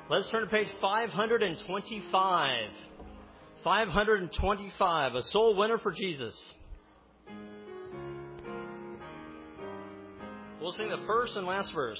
Let's turn to page 525. 525, A Soul Winner for Jesus. We'll sing the first and last verse.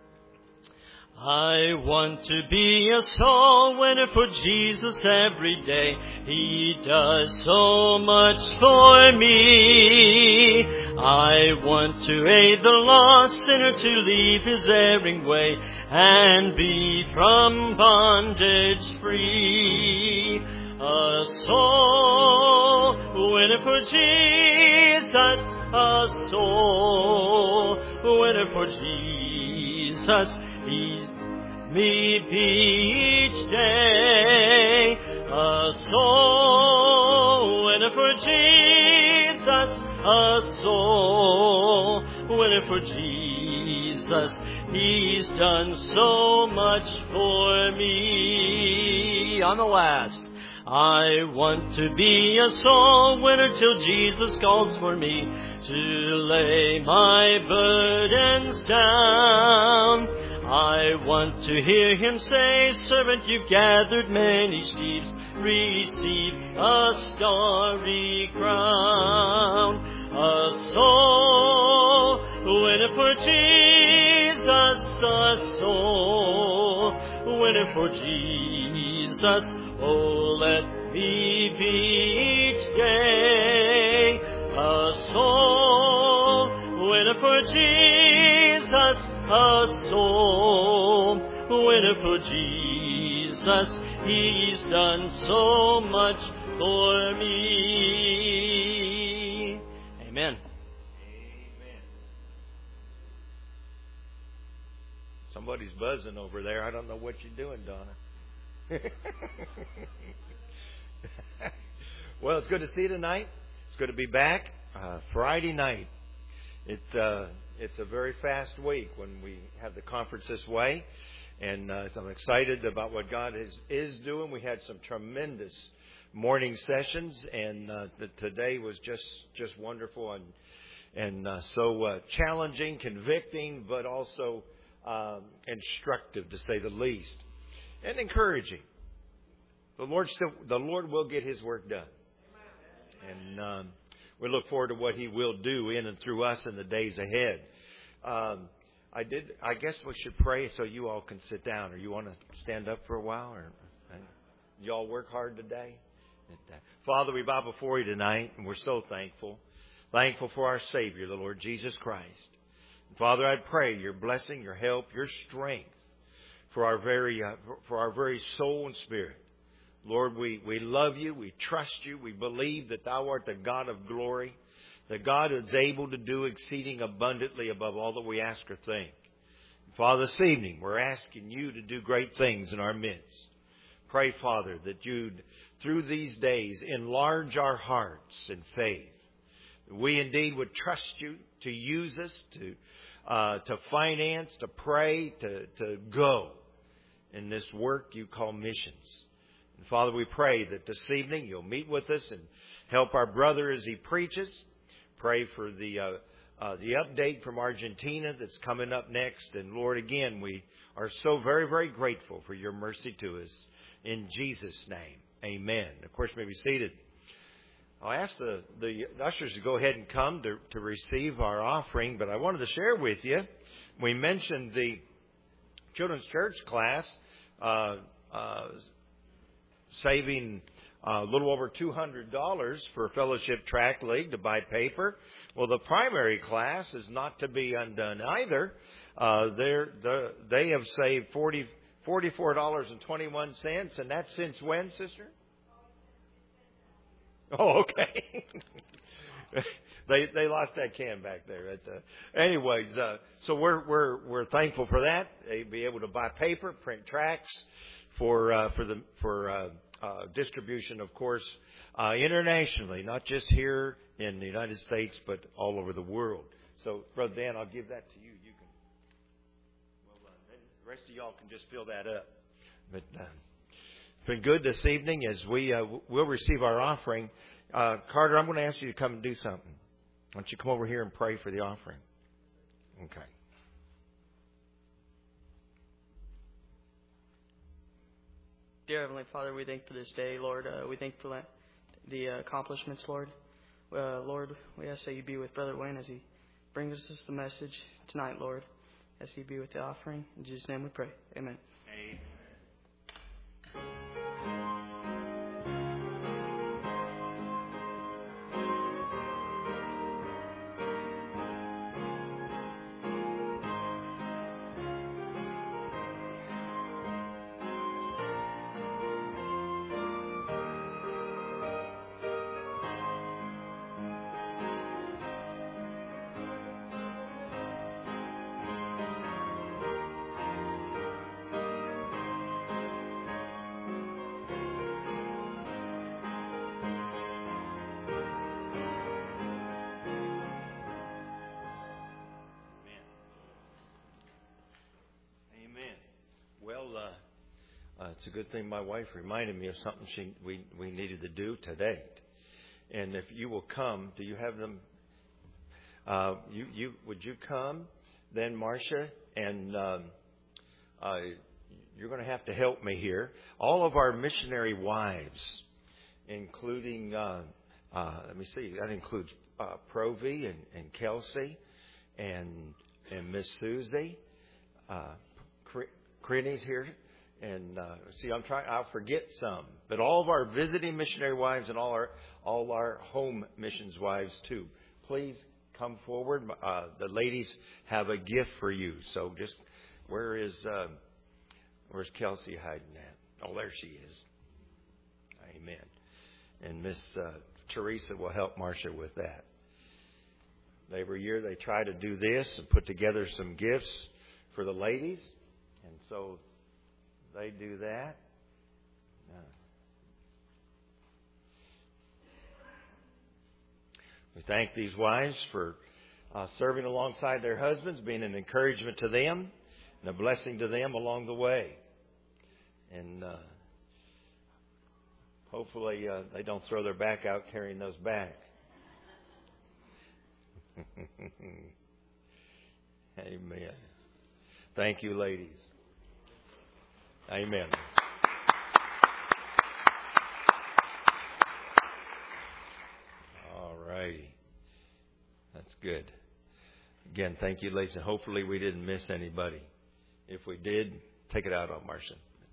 I want to be a soul winner for Jesus every day. He does so much for me. I want to aid the lost sinner to leave his erring way and be from bondage free. A soul winner for Jesus. A soul winner for Jesus. He me be each day. A soul winner for Jesus. A soul winner for Jesus. He's done so much for me. On the last. I want to be a soul winner till Jesus calls for me to lay my burdens down. I want to hear Him say, servant, you've gathered many sheaves, receive a starry crown. A soul winner for Jesus, a soul winner for Jesus. Oh, let me be each day a soul winner for Jesus, a soul winner for Jesus. He's done so much for me. Amen. Amen. Somebody's buzzing over there. I don't know what you're doing, Donna. Well, it's good to see you tonight. It's good to be back. Friday night. It's a very fast week when we have the conference this way, and I'm excited about what God is doing. We had some tremendous morning sessions, and today was just wonderful and so challenging, convicting, but also instructive, to say the least. And encouraging. The Lord will get His work done. And we look forward to what He will do in and through us in the days ahead. I guess we should pray so you all can sit down. Or you want to stand up for a while? Or you all work hard today? Father, we bow before You tonight, and we're so thankful. Thankful for our Savior, the Lord Jesus Christ. And Father, I pray Your blessing, Your help, Your strength for our very soul and spirit. Lord, we love You. We trust You. We believe that Thou art the God of glory, the God who's able to do exceeding abundantly above all that we ask or think. Father, this evening we're asking You to do great things in our midst. Pray, Father, that You'd, through these days, enlarge our hearts in faith. We indeed would trust You to use us, to finance, to pray, to go in this work You call missions. And Father, we pray that this evening You'll meet with us and help our brother as he preaches. Pray for the update from Argentina that's coming up next. And Lord, again, we are so very, very grateful for Your mercy to us. In Jesus' name, amen. Of course, you may be seated. I'll ask the ushers to go ahead and come to receive our offering, but I wanted to share with you, we mentioned the children's church class saving a little over $200 for Fellowship Tract League to buy paper. Well, the primary class is not to be undone either. They have saved $44.21, and that's since when, sister? Oh, okay. They lost that can back there. Anyways, so we're thankful for that. They'll be able to buy paper, print tracts for distribution, of course, internationally, not just here in the United States, but all over the world. So, Brother Dan, I'll give that to you. You can. Well, then the rest of y'all can just fill that up. But it's been good this evening as we'll receive our offering. Carter, I'm going to ask you to come and do something. Why don't you come over here and pray for the offering? Okay. Dear Heavenly Father, we thank you for this day, Lord. We thank you for the accomplishments, Lord. Lord, we ask that you be with Brother Wayne as he brings us the message tonight, Lord. As he be with the offering. In Jesus' name we pray. Amen. Amen. It's a good thing my wife reminded me of something we needed to do today. And if you will come, do you have them? Would you come then, Marcia? And you're going to have to help me here. All of our missionary wives, including let me see, that includes Provy and Kelsey and Miss Susie. Crinny's here. And I'll forget some, but all of our visiting missionary wives and all our home missions wives too. Please come forward. The ladies have a gift for you. So just where's Kelsey hiding at? Oh, there she is. Amen. And Miss Teresa will help Marcia with that. Every year they try to do this and put together some gifts for the ladies, and so they do that. We thank these wives for serving alongside their husbands, being an encouragement to them and a blessing to them along the way. And hopefully they don't throw their back out carrying those back. Amen. Thank you, ladies. Amen. All righty. That's good. Again, thank you, ladies. And hopefully we didn't miss anybody. If we did, take it out on Marcia.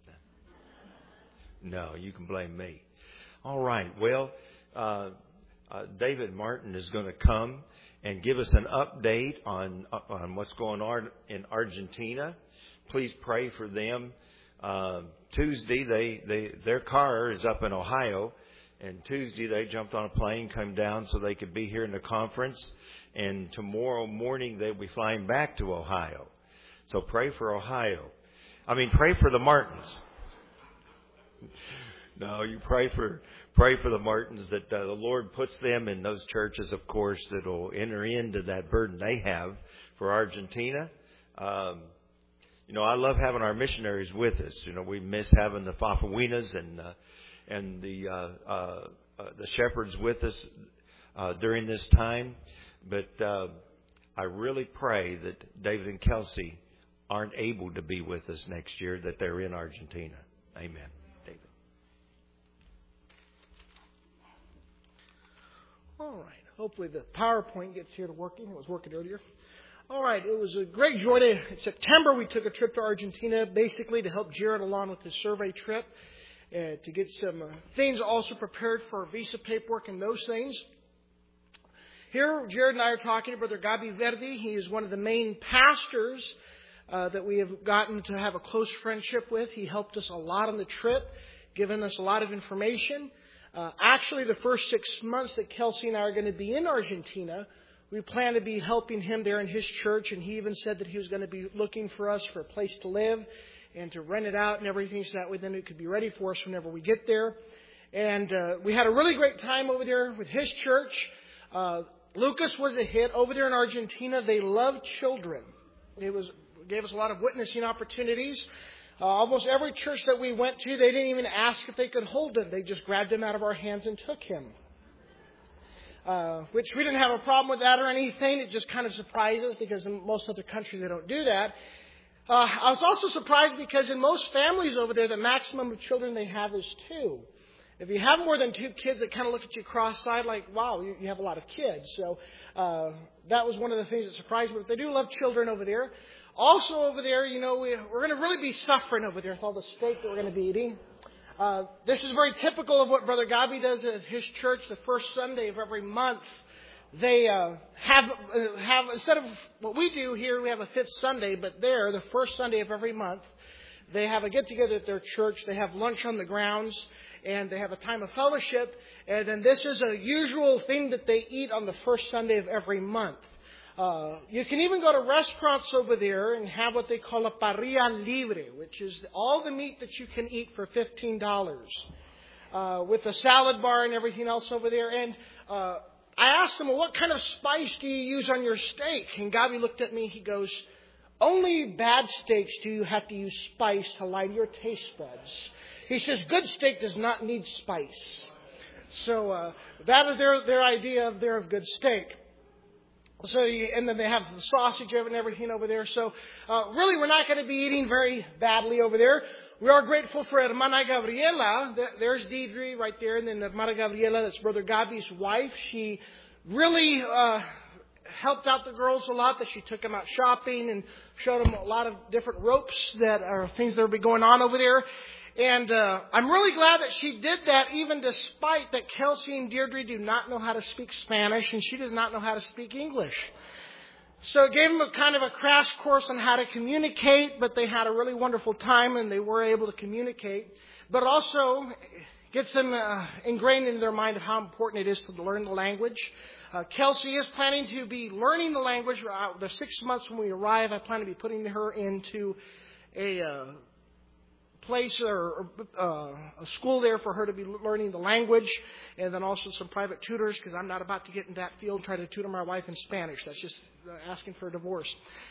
No, you can blame me. All right. Well, David Martin is going to come and give us an update on what's going on in Argentina. Please pray for them. Tuesday, their car is up in Ohio, and Tuesday they jumped on a plane, came down so they could be here in the conference, and tomorrow morning they'll be flying back to Ohio. So pray for Ohio. Pray for the Martins. No, you pray for the Martins that the Lord puts them in those churches, of course, that will enter into that burden they have for Argentina. I love having our missionaries with us. We miss having the Fafawinas and the shepherds with us during this time. But I really pray that David and Kelsey aren't able to be with us next year, that they're in Argentina. Amen. David. All right. Hopefully the PowerPoint gets here to working. It was working earlier. All right. It was a great joy day. In September, we took a trip to Argentina, basically to help Jared along with his survey trip, to get some things also prepared for visa paperwork and those things. Here, Jared and I are talking to Brother Gabi Verdi. He is one of the main pastors that we have gotten to have a close friendship with. He helped us a lot on the trip, given us a lot of information. Actually, the first 6 months that Kelsey and I are going to be in Argentina, we plan to be helping him there in his church, and he even said that he was going to be looking for us for a place to live and to rent it out and everything, so that way then it could be ready for us whenever we get there. And we had a really great time over there with his church. Lucas was a hit. Over there in Argentina, they love children. Gave us a lot of witnessing opportunities. Almost every church that we went to, they didn't even ask if they could hold him. They just grabbed him out of our hands and took him. Which we didn't have a problem with that or anything. It just kind of surprised us because in most other countries they don't do that. I was also surprised because in most families over there, the maximum of children they have is 2. If you have more than 2 kids, they kind of look at you cross-eyed like, wow, you have a lot of kids. So that was one of the things that surprised me. But they do love children over there. Also over there, we're going to really be suffering over there with all the steak that we're going to be eating. This is very typical of what Brother Gabi does at his church the first Sunday of every month. They have instead of what we do here, we have a 5th Sunday, but there, the first Sunday of every month, they have a get-together at their church. They have lunch on the grounds, and they have a time of fellowship. And then this is a usual thing that they eat on the first Sunday of every month. You can even go to restaurants over there and have what they call a parrilla libre, which is all the meat that you can eat for $15, with a salad bar and everything else over there. And I asked him, well, what kind of spice do you use on your steak? And Gabi looked at me. He goes, only bad steaks do you have to use spice to line your taste buds. He says, good steak does not need spice. So that is their idea of good steak. So and then they have the sausage and everything over there. So really, we're not going to be eating very badly over there. We are grateful for Hermana Gabriela. There's Deidre right there. And then Hermana Gabriela, that's Brother Gabi's wife. She really helped out the girls a lot. That she took them out shopping and showed them a lot of different ropes that are things that will be going on over there. And I'm really glad that she did that, even despite that Kelsey and Deirdre do not know how to speak Spanish and she does not know how to speak English. So it gave them a kind of a crash course on how to communicate, but they had a really wonderful time and they were able to communicate. But also gets them ingrained into their mind of how important it is to learn the language. Kelsey is planning to be learning the language. The 6 months when we arrive, I plan to be putting her into a place or a school there for her to be learning the language, and then also some private tutors, because I'm not about to get in that field and try to tutor my wife in Spanish. That's just asking for a divorce.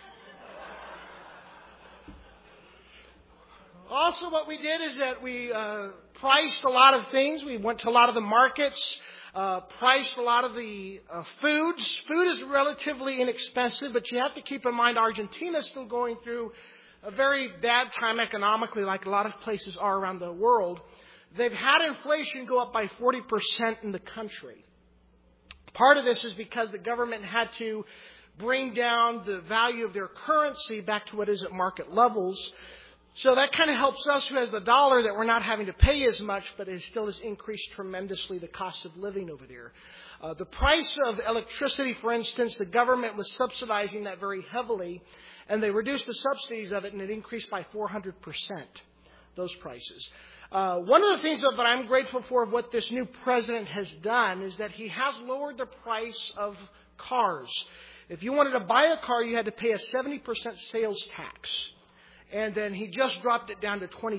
Also, what we did is that we priced a lot of things. We went to a lot of the markets, priced a lot of the foods. Food is relatively inexpensive, but you have to keep in mind Argentina is still going through a very bad time economically, like a lot of places are around the world. They've had inflation go up by 40% in the country. Part of this is because the government had to bring down the value of their currency back to what is at market levels. So that kind of helps us who has the dollar, that we're not having to pay as much, but it still has increased tremendously the cost of living over there. The price of electricity, for instance, the government was subsidizing that very heavily, and they reduced the subsidies of it, and it increased by 400%, those prices. One of the things that I'm grateful for of what this new president has done is that he has lowered the price of cars. If you wanted to buy a car, you had to pay a 70% sales tax. And then he just dropped it down to 20%.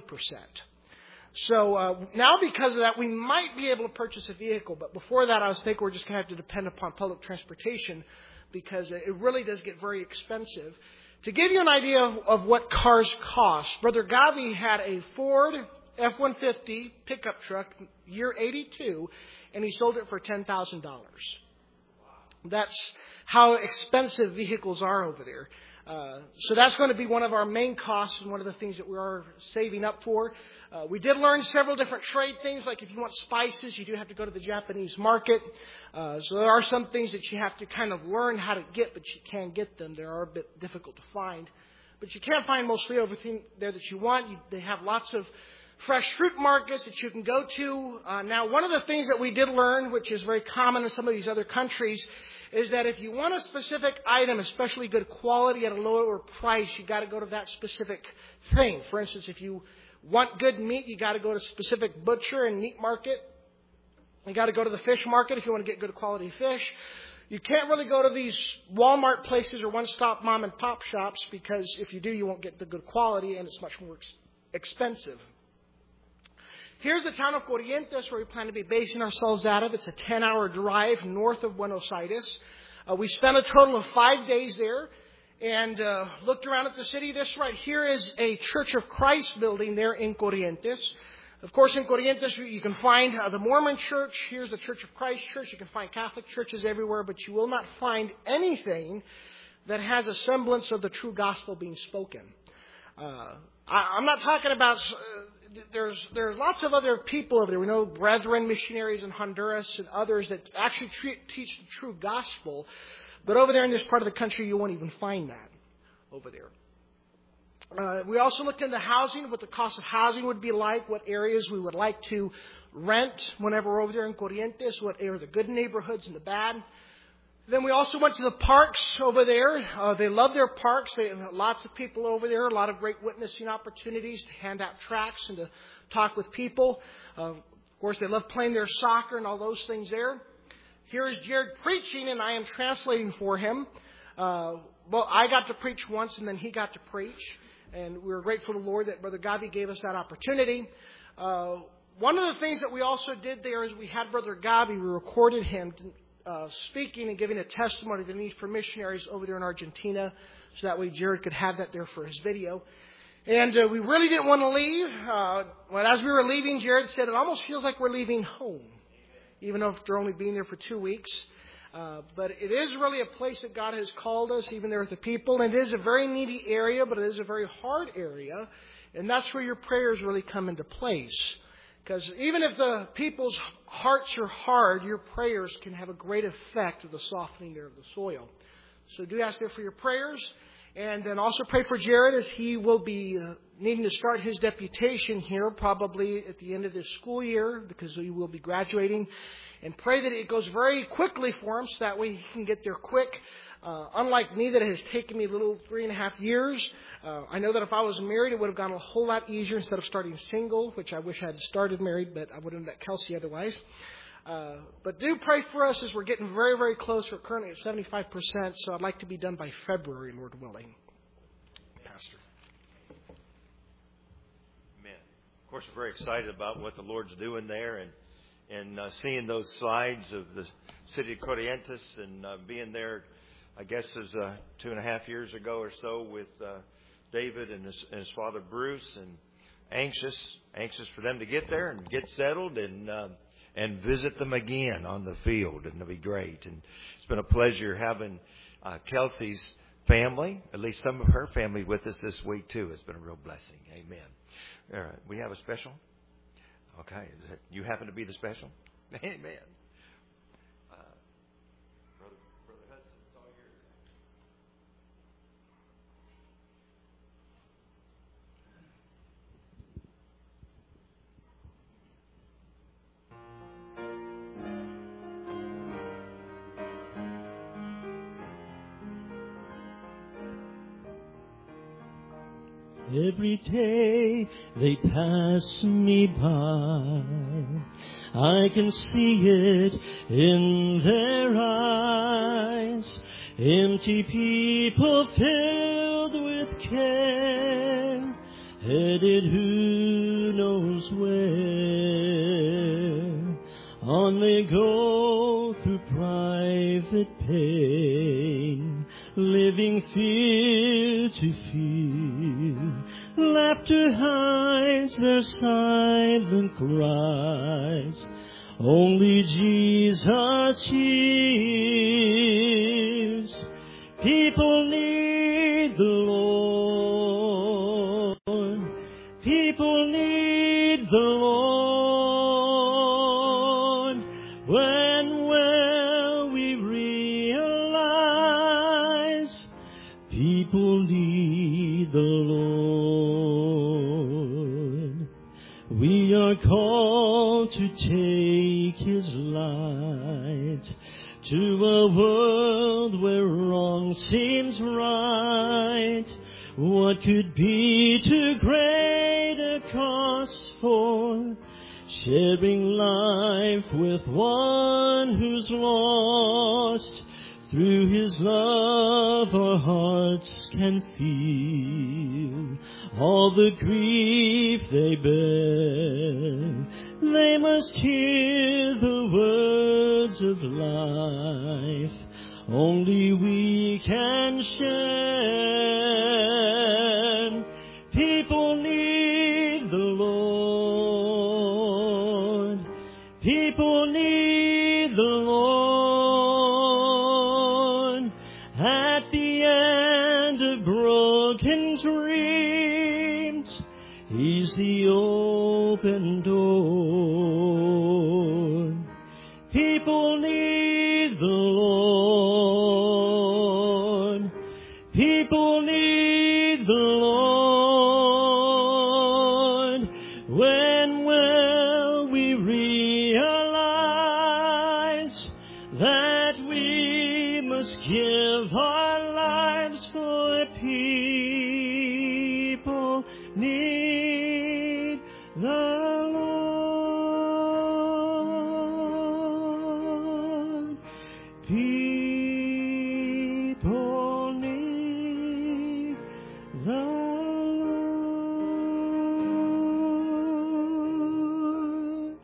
So now because of that, we might be able to purchase a vehicle. But before that, I was thinking we're just going to have to depend upon public transportation, because it really does get very expensive. To give you an idea of what cars cost, Brother Gabi had a Ford F-150 pickup truck, year 82, and he sold it for $10,000. That's how expensive vehicles are over there. So that's going to be one of our main costs and one of the things that we are saving up for. We did learn several different trade things, like if you want spices, you do have to go to the Japanese market. So there are some things that you have to kind of learn how to get, but you can get them. They are a bit difficult to find. But you can find mostly everything there that you want. They have lots of fresh fruit markets that you can go to. Now, one of the things that we did learn, which is very common in some of these other countries, is that if you want a specific item, especially good quality at a lower price, you got to go to that specific thing. For instance, if you want good meat, you got to go to a specific butcher and meat market. You got to go to the fish market if you want to get good quality fish. You can't really go to these Walmart places or one-stop mom and pop shops, because if you do, you won't get the good quality, and it's much more expensive. Here's the town of Corrientes, where we plan to be basing ourselves out of. It's a 10-hour drive north of Buenos Aires. We spent a total of 5 days there and looked around at the city. This right here is a Church of Christ building there in Corrientes. Of course, in Corrientes, you can find the Mormon church. Here's the Church of Christ church. You can find Catholic churches everywhere, but you will not find anything that has a semblance of the true gospel being spoken. I'm not talking about. There's lots of other people over there. We know brethren missionaries in Honduras and others that actually teach the true gospel. But over there in this part of the country, you won't even find that over there. We also looked into housing, what the cost of housing would be like, what areas we would like to rent whenever we're over there in Corrientes, what are the good neighborhoods and the bad. Then we also went to the parks over there. They love their parks. They have lots of people over there, a lot of great witnessing opportunities to hand out tracts and to talk with people. Of course, they love playing their soccer and all those things there. Here is Jared preaching, and I am translating for him. Well, I got to preach once, and then he got to preach. And we were grateful to the Lord that Brother Gabi gave us that opportunity. One of the things that we also did there is we had Brother Gabi, we recorded him speaking and giving a testimony of the need for missionaries over there in Argentina, so that way Jared could have that there for his video. And we really didn't want to leave. Well, as we were leaving, Jared said, it almost feels like we're leaving home, even though they're only being there for 2 weeks. But it is really a place that God has called us, even there with the people. And it is a very needy area, but it is a very hard area. And that's where your prayers really come into place. Because even if the people's hearts are hard, your prayers can have a great effect of the softening there of the soil. So do ask there for your prayers. And then also pray for Jared as he will be needing to start his deputation here probably at the end of this school year, because he will be graduating. And pray that it goes very quickly for him so that way he can get there quick. Unlike me, that it has taken me a little 3.5 years. I know that if I was married, it would have gone a whole lot easier instead of starting single, which I wish I had started married, but I would have met Kelsey otherwise. But do pray for us as we're getting very, very close. We're currently at 75%, so I'd like to be done by February, Lord willing. Pastor. Amen. Of course, we're very excited about what the Lord's doing there, and seeing those slides of the city of Corrientes, and being there, I guess, is 2.5 years ago or so with David and his father Bruce, and anxious for them to get there and get settled and visit them again on the field, and it'll be great. And it's been a pleasure having Kelsey's family, at least some of her family, with us this week too. It's been a real blessing. Amen. All right, we have a special. Okay, you happen to be the special? Amen. Brother Hudson, it's all yours. Every day they pass me by, I can see it in their eyes. Empty people filled with care, headed who knows where. On they go through private pain, living fear to fear. Laughter hides their silent cries. Only Jesus hears. People need the Lord. People need the Lord. When will we realize people need the Lord? We are called to take His light to a world where wrong seems right. What could be too great a cost for sharing life with one who's lost? Through His love our hearts can feel all the grief they bear. They must hear the words of life only we can share. People need the Lord. People need the Lord. At the end of broken dreams, the open door. People need the Lord. People need the Lord. When will we realize that we must give our lives for people need the Lord. People need the Lord.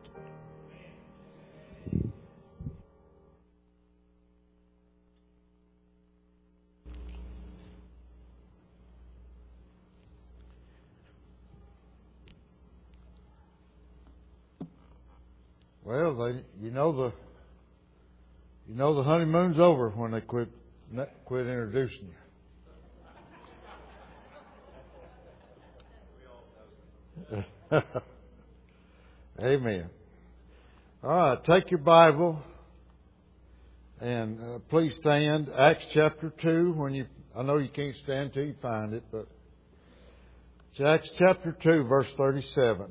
Well, the honeymoon's over when they quit introducing you. Amen. All right, take your Bible and please stand. Acts chapter 2. I know you can't stand till you find it, but it's Acts chapter 2, verse 37.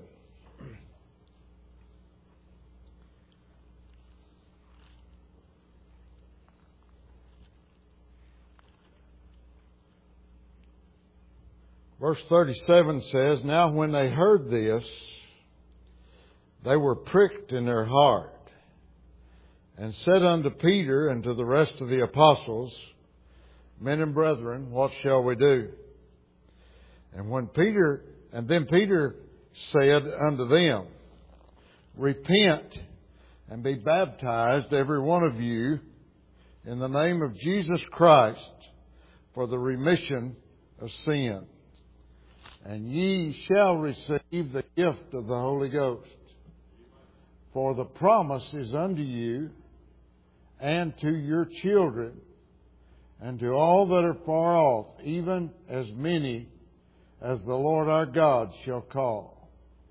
Verse 37 says, Now when they heard this, they were pricked in their heart, and said unto Peter and to the rest of the apostles, Men and brethren, what shall we do? And then Peter said unto them, Repent and be baptized, every one of you, in the name of Jesus Christ, for the remission of sin. And ye shall receive the gift of the Holy Ghost. For the promise is unto you, and to your children, and to all that are far off, even as many as the Lord our God shall call.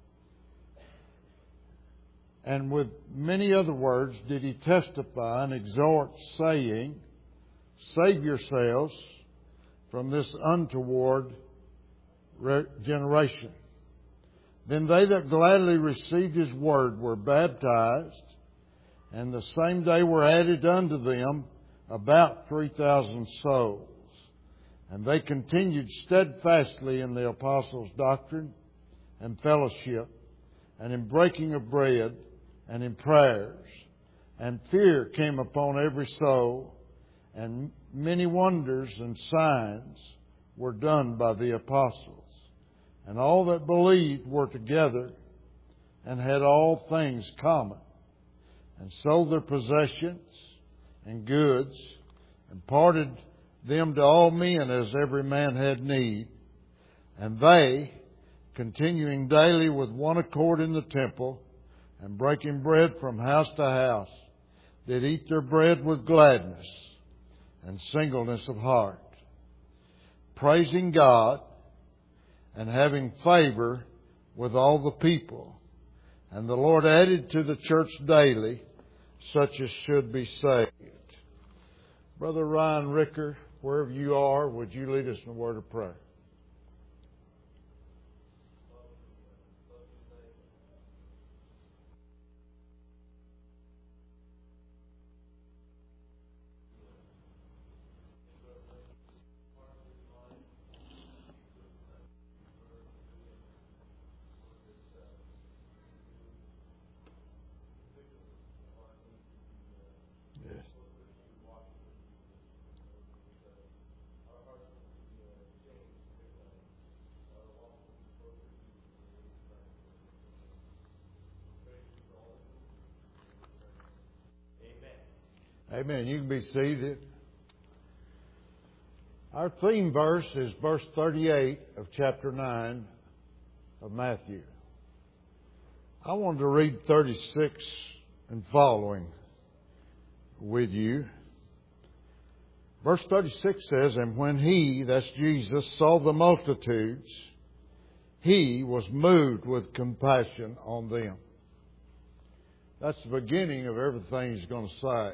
And with many other words did he testify and exhort, saying, Save yourselves from this untoward generation. Then they that gladly received his word were baptized, and the same day were added unto them about 3,000 souls. And they continued steadfastly in the apostles' doctrine and fellowship, and in breaking of bread, and in prayers. And fear came upon every soul, and many wonders and signs were done by the apostles. And all that believed were together, and had all things common, and sold their possessions and goods, and parted them to all men as every man had need. And they, continuing daily with one accord in the temple, and breaking bread from house to house, did eat their bread with gladness and singleness of heart, praising God, and having favor with all the people. And the Lord added to the church daily such as should be saved. Brother Ryan Ricker, wherever you are, would you lead us in a word of prayer? Amen. You can be seated. Our theme verse is verse 38 of chapter 9 of Matthew. I wanted to read 36 and following with you. Verse 36 says, And when he, that's Jesus, saw the multitudes, He was moved with compassion on them. That's the beginning of everything He's going to say.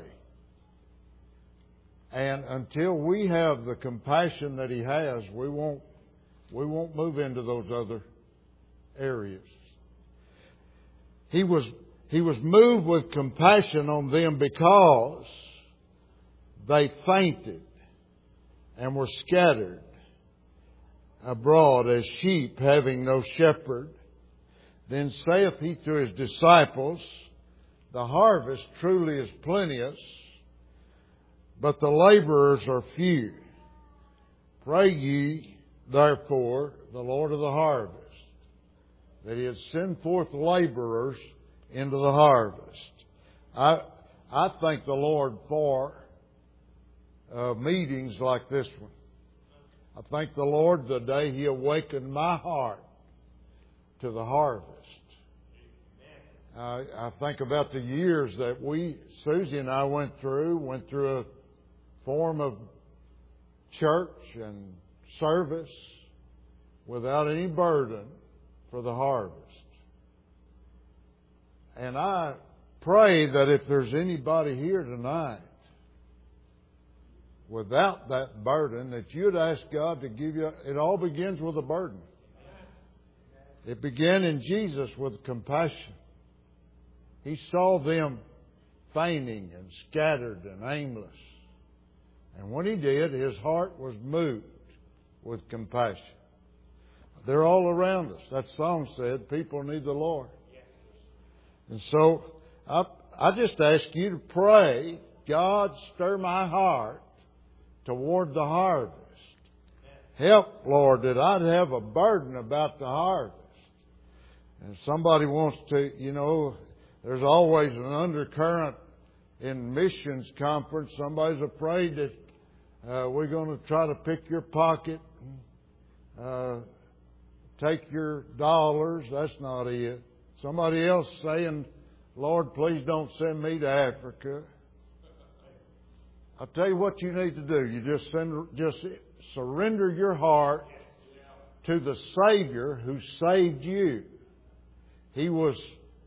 And until we have the compassion that He has, we won't move into those other areas. He was moved with compassion on them because they fainted and were scattered abroad as sheep having no shepherd. Then saith He to His disciples, the harvest truly is plenteous, but the laborers are few. Pray ye, therefore, the Lord of the harvest, that He'd send forth laborers into the harvest. I thank the Lord for meetings like this one. I thank the Lord the day He awakened my heart to the harvest. I think about the years that Susie and I went through a form of church and service without any burden for the harvest. And I pray that if there's anybody here tonight without that burden, that you'd ask God to give you. It all begins with a burden. It began in Jesus with compassion. He saw them fainting and scattered and aimless. And when He did, His heart was moved with compassion. They're all around us. That song said, people need the Lord. And so I just ask you to pray, God, stir my heart toward the harvest. Help, Lord, that I'd have a burden about the harvest. And if somebody wants to, there's always an undercurrent in missions conference. Somebody's afraid that we're going to try to pick your pocket, take your dollars. That's not it. Somebody else saying, Lord, please don't send me to Africa. I'll tell you what you need to do. You just surrender your heart to the Savior who saved you. He was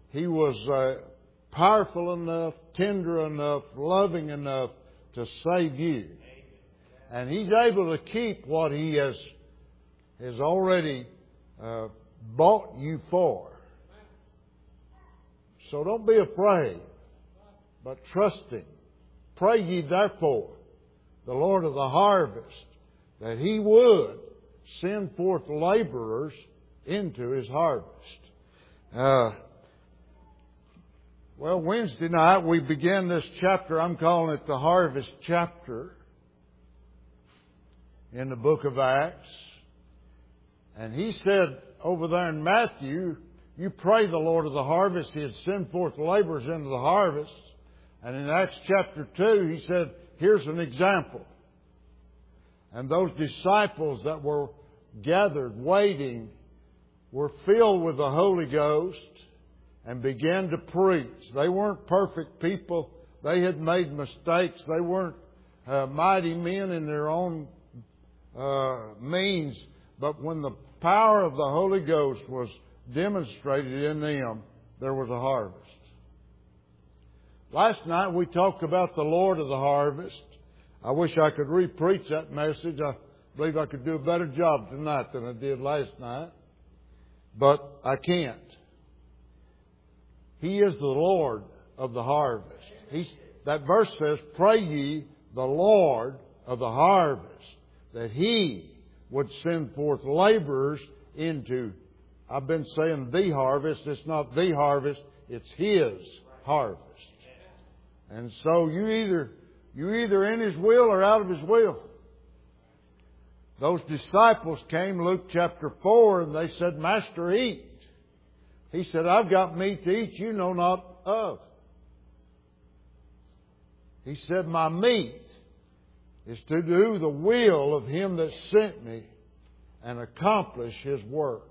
powerful enough, tender enough, loving enough to save you. And He's able to keep what He has already bought you for. So don't be afraid, but trust Him. Pray ye therefore, the Lord of the harvest, that He would send forth laborers into His harvest. Wednesday night we began this chapter. I'm calling it the harvest chapter in the book of Acts. And He said over there in Matthew, you pray the Lord of the harvest, He'd send forth laborers into the harvest. And in Acts chapter 2, He said, here's an example. And those disciples that were gathered, waiting, were filled with the Holy Ghost and began to preach. They weren't perfect people. They had made mistakes. They weren't mighty men in their own means. But when the power of the Holy Ghost was demonstrated in them, there was a harvest. Last night we talked about the Lord of the harvest. I wish I could re-preach that message. I believe I could do a better job tonight than I did last night. But I can't. He is the Lord of the harvest. That verse says, pray ye the Lord of the harvest, that He would send forth laborers into, I've been saying the harvest. It's not the harvest. It's His harvest. And so you're either in His will or out of His will. Those disciples came, Luke chapter 4, and they said, Master, eat. He said, I've got meat to eat you know not of. He said, my meat is to do the will of Him that sent me and accomplish His work.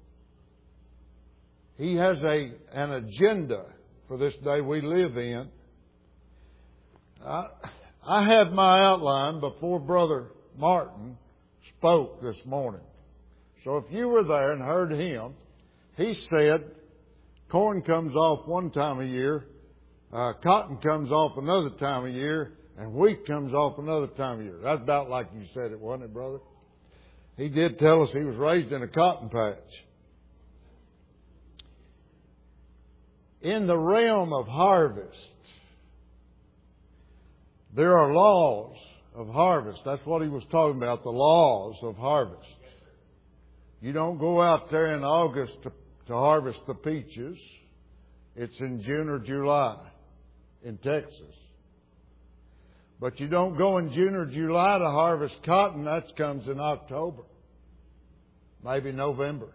He has an agenda for this day we live in. I had my outline before Brother Martin spoke this morning. So if you were there and heard him, he said corn comes off one time of year, cotton comes off another time of year, and wheat comes off another time of year. That's about like you said it, wasn't it, brother? He did tell us he was raised in a cotton patch. In the realm of harvest, there are laws of harvest. That's what he was talking about, the laws of harvest. You don't go out there in August to harvest the peaches. It's in June or July in Texas. But you don't go in June or July to harvest cotton. That comes in October, maybe November.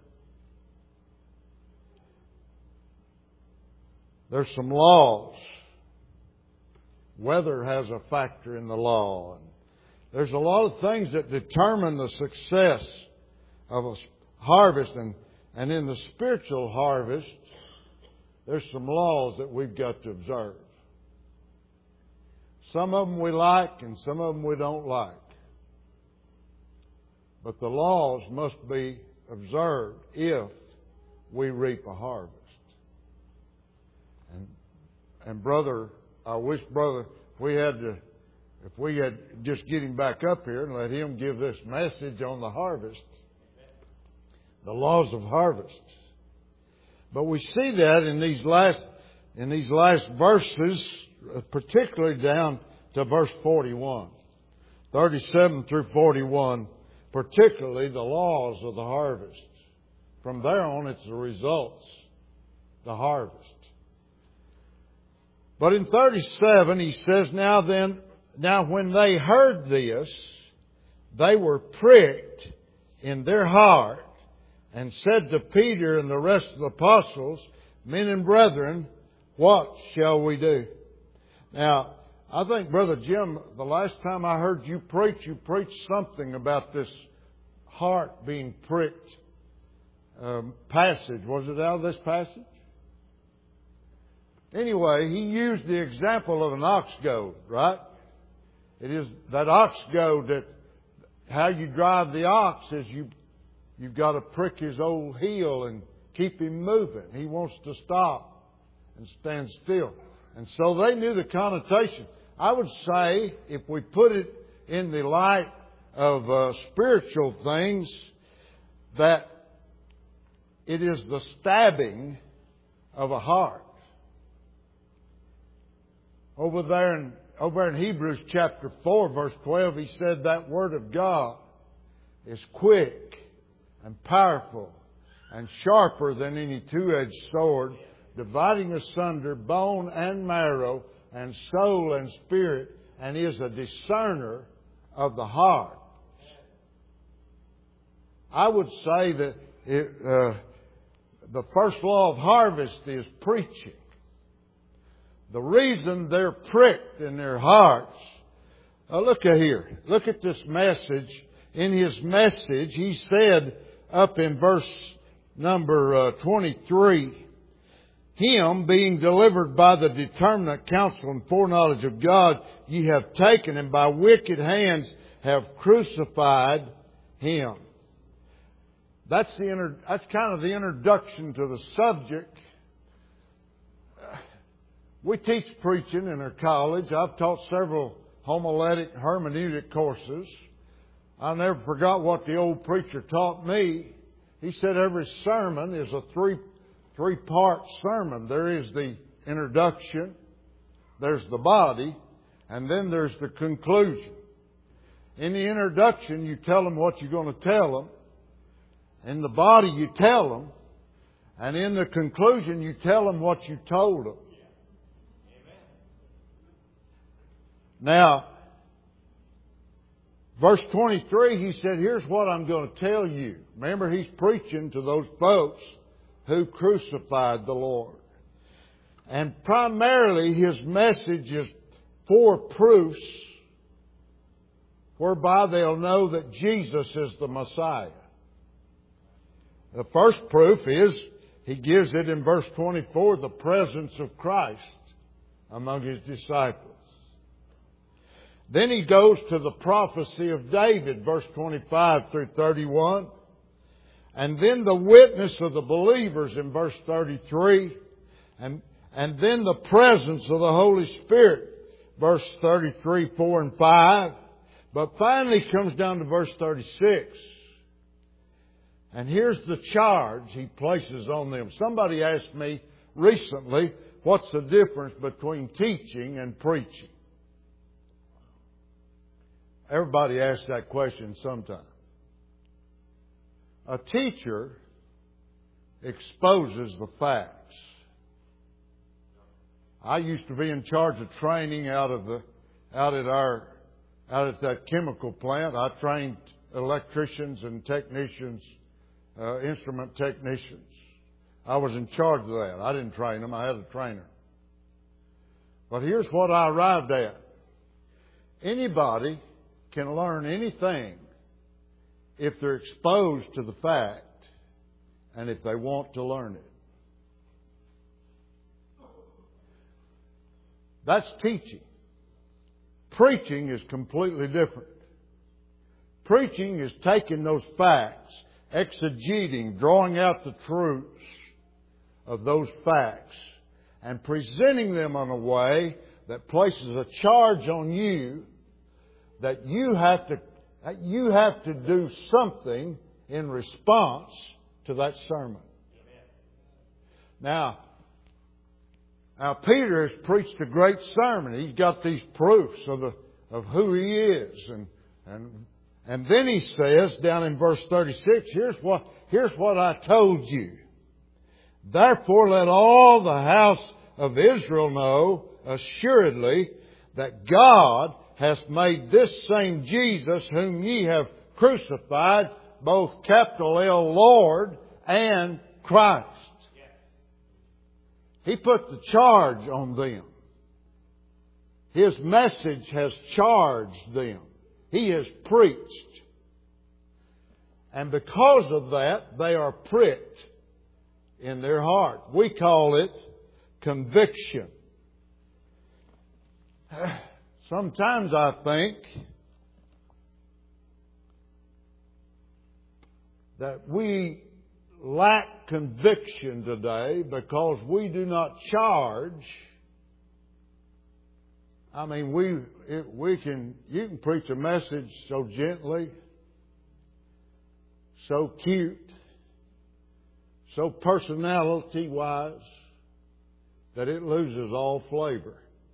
There's some laws. Weather has a factor in the law. And there's a lot of things that determine the success of a harvest. And in the spiritual harvest, there's some laws that we've got to observe. Some of them we like and some of them we don't like. But the laws must be observed if we reap a harvest. And brother, I wish, brother, if we had just get him back up here and let him give this message on the harvest, the laws of harvest. But we see that in these last verses, particularly down to verse 41, 37 through 41, particularly the laws of the harvest. From there on, it's the results, the harvest. But in 37, he says, now when they heard this, they were pricked in their heart and said to Peter and the rest of the apostles, men and brethren, what shall we do? Now, I think, Brother Jim, the last time I heard you preached something about this heart being pricked passage. Was it out of this passage? Anyway, he used the example of an ox goad, right? It is that ox goad that how you drive the ox is you've got to prick his old heel and keep him moving. He wants to stop and stand still. And so they knew the connotation. I would say, if we put it in the light of spiritual things, that it is the stabbing of a heart. Over in Hebrews chapter 4, verse 12, he said that Word of God is quick and powerful and sharper than any two-edged sword, dividing asunder bone and marrow and soul and spirit, and is a discerner of the heart. I would say that the first law of harvest is preaching. The reason they're pricked in their hearts. Look at here. Look at this message. In his message, he said up in verse number 23, Him being delivered by the determinate counsel and foreknowledge of God, ye have taken, and by wicked hands have crucified Him. That's kind of the introduction to the subject. We teach preaching in our college. I've taught several homiletic hermeneutic courses. I never forgot what the old preacher taught me. He said every sermon is a three-part sermon. There is the introduction, there's the body, and then there's the conclusion. In the introduction, you tell them what you're going to tell them. In the body, you tell them. And in the conclusion, you tell them what you told them. Now, verse 23, he said, here's what I'm going to tell you. Remember, he's preaching to those folks who crucified the Lord. And primarily, his message is 4 proofs whereby they'll know that Jesus is the Messiah. The first proof is, he gives it in verse 24, the presence of Christ among his disciples. Then he goes to the prophecy of David, verse 25 through 31. And then the witness of the believers in verse 33. And then the presence of the Holy Spirit, verse 33, 4 and 5. But finally comes down to verse 36. And here's the charge He places on them. Somebody asked me recently, what's the difference between teaching and preaching? Everybody asks that question sometime. A teacher exposes the facts. I used to be in charge of training out at that chemical plant. I trained electricians and technicians, instrument technicians. I was in charge of that. I didn't train them. I had a trainer. But here's what I arrived at. Anybody can learn anything if they're exposed to the fact and if they want to learn it. That's teaching. Preaching is completely different. Preaching is taking those facts, exegeting, drawing out the truths of those facts, and presenting them in a way that places a charge on you that you have to do something in response to that sermon. Now, Peter has preached a great sermon. He's got these proofs of who he is, and then he says down in verse 36, here's what I told you. Therefore, let all the house of Israel know assuredly that God hath made this same Jesus whom ye have crucified, both capital L Lord and Christ. He put the charge on them. His message has charged them. He has preached. And because of that, they are pricked in their heart. We call it conviction. Sometimes I think that we lack conviction today because we do not charge. I mean, you can preach a message so gently, so cute, so personality-wise, that it loses all flavor.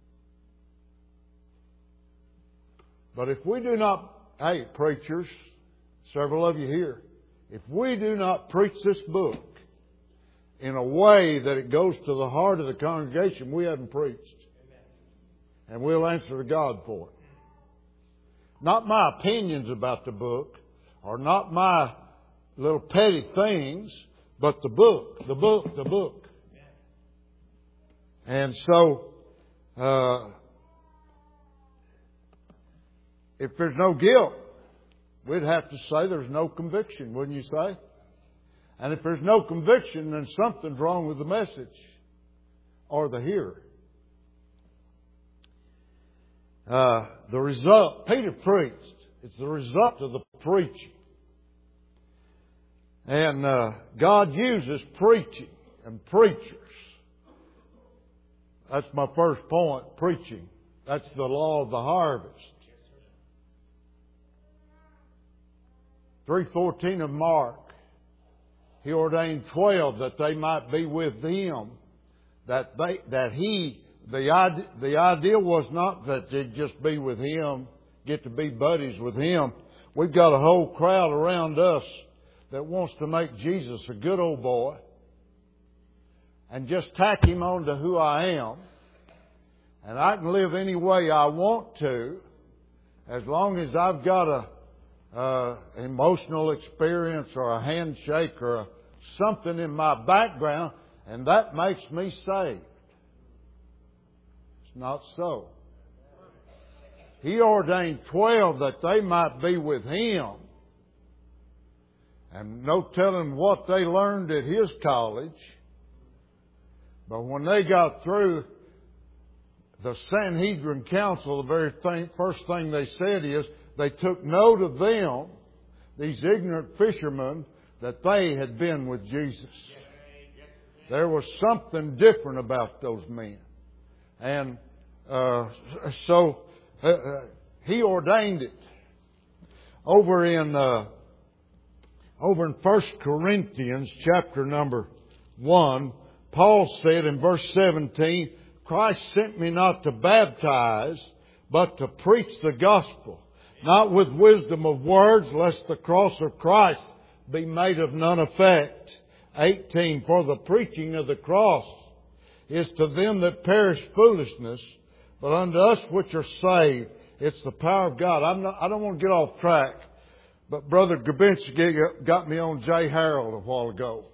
But if we do not, hey, preachers, several of you here, if we do not preach this book in a way that it goes to the heart of the congregation, we haven't preached. And we'll answer to God for it. Not my opinions about the book, or not my little petty things, but the book, the book, the book. And so, if there's no guilt, we'd have to say there's no conviction, wouldn't you say? And if there's no conviction, then something's wrong with the message or the hearer. The result, Peter preached. It's the result of the preaching. And God uses preaching and preachers. That's my first point, preaching. That's the law of the harvest. 3:14 of Mark, He ordained 12 that they might be with Him. The idea was not that they'd just be with Him, get to be buddies with Him. We've got a whole crowd around us that wants to make Jesus a good old boy and just tack Him on to who I am. And I can live any way I want to as long as I've got a emotional experience or a handshake or something in my background, and that makes me saved. It's not so. He ordained 12 that they might be with Him. And no telling what they learned at His college. But when they got through the Sanhedrin Council, the very first thing they said is, they took note of them, these ignorant fishermen that they had been with Jesus. There was something different about those men. And so He ordained it. Over in 1 Corinthians chapter number 1, Paul said in verse 17, Christ sent me not to baptize, but to preach the gospel, not with wisdom of words, lest the cross of Christ be made of none effect. 18, for the preaching of the cross is to them that perish foolishness, but unto us which are saved, it's the power of God. I don't want to get off track, but Brother Grabinski got me on Jay Harold a while ago.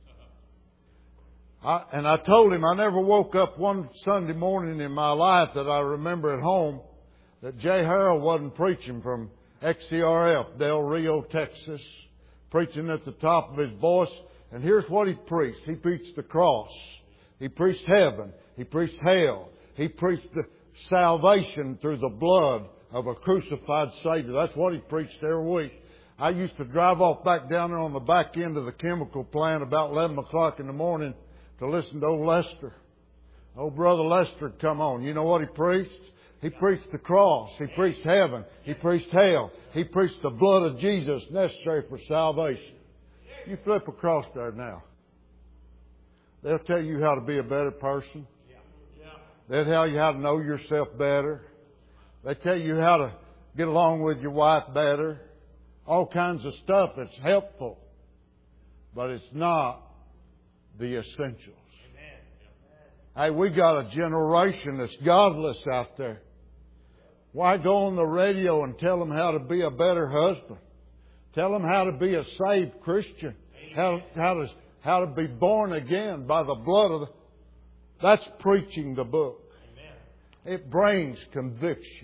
I told him I never woke up one Sunday morning in my life that I remember at home that Jay Harold wasn't preaching from XCRF, Del Rio, Texas, preaching at the top of his voice. And here's what he preached. He preached the cross. He preached heaven. He preached hell. He preached the salvation through the blood of a crucified Savior. That's what he preached every week. I used to drive off back down there on the back end of the chemical plant about 11 o'clock in the morning to listen to old Lester. Old Brother Lester would come on. You know what he preached? He preached the cross. He preached heaven. He preached hell. He preached the blood of Jesus necessary for salvation. You flip across there now. They'll tell you how to be a better person. They'll tell you how to know yourself better. They tell you how to get along with your wife better. All kinds of stuff that's helpful. But it's not the essentials. Hey, we got a generation that's godless out there. Why go on the radio and tell them how to be a better husband? Tell them how to be a saved Christian. How to be born again by the blood of the... That's preaching the book. It brings conviction.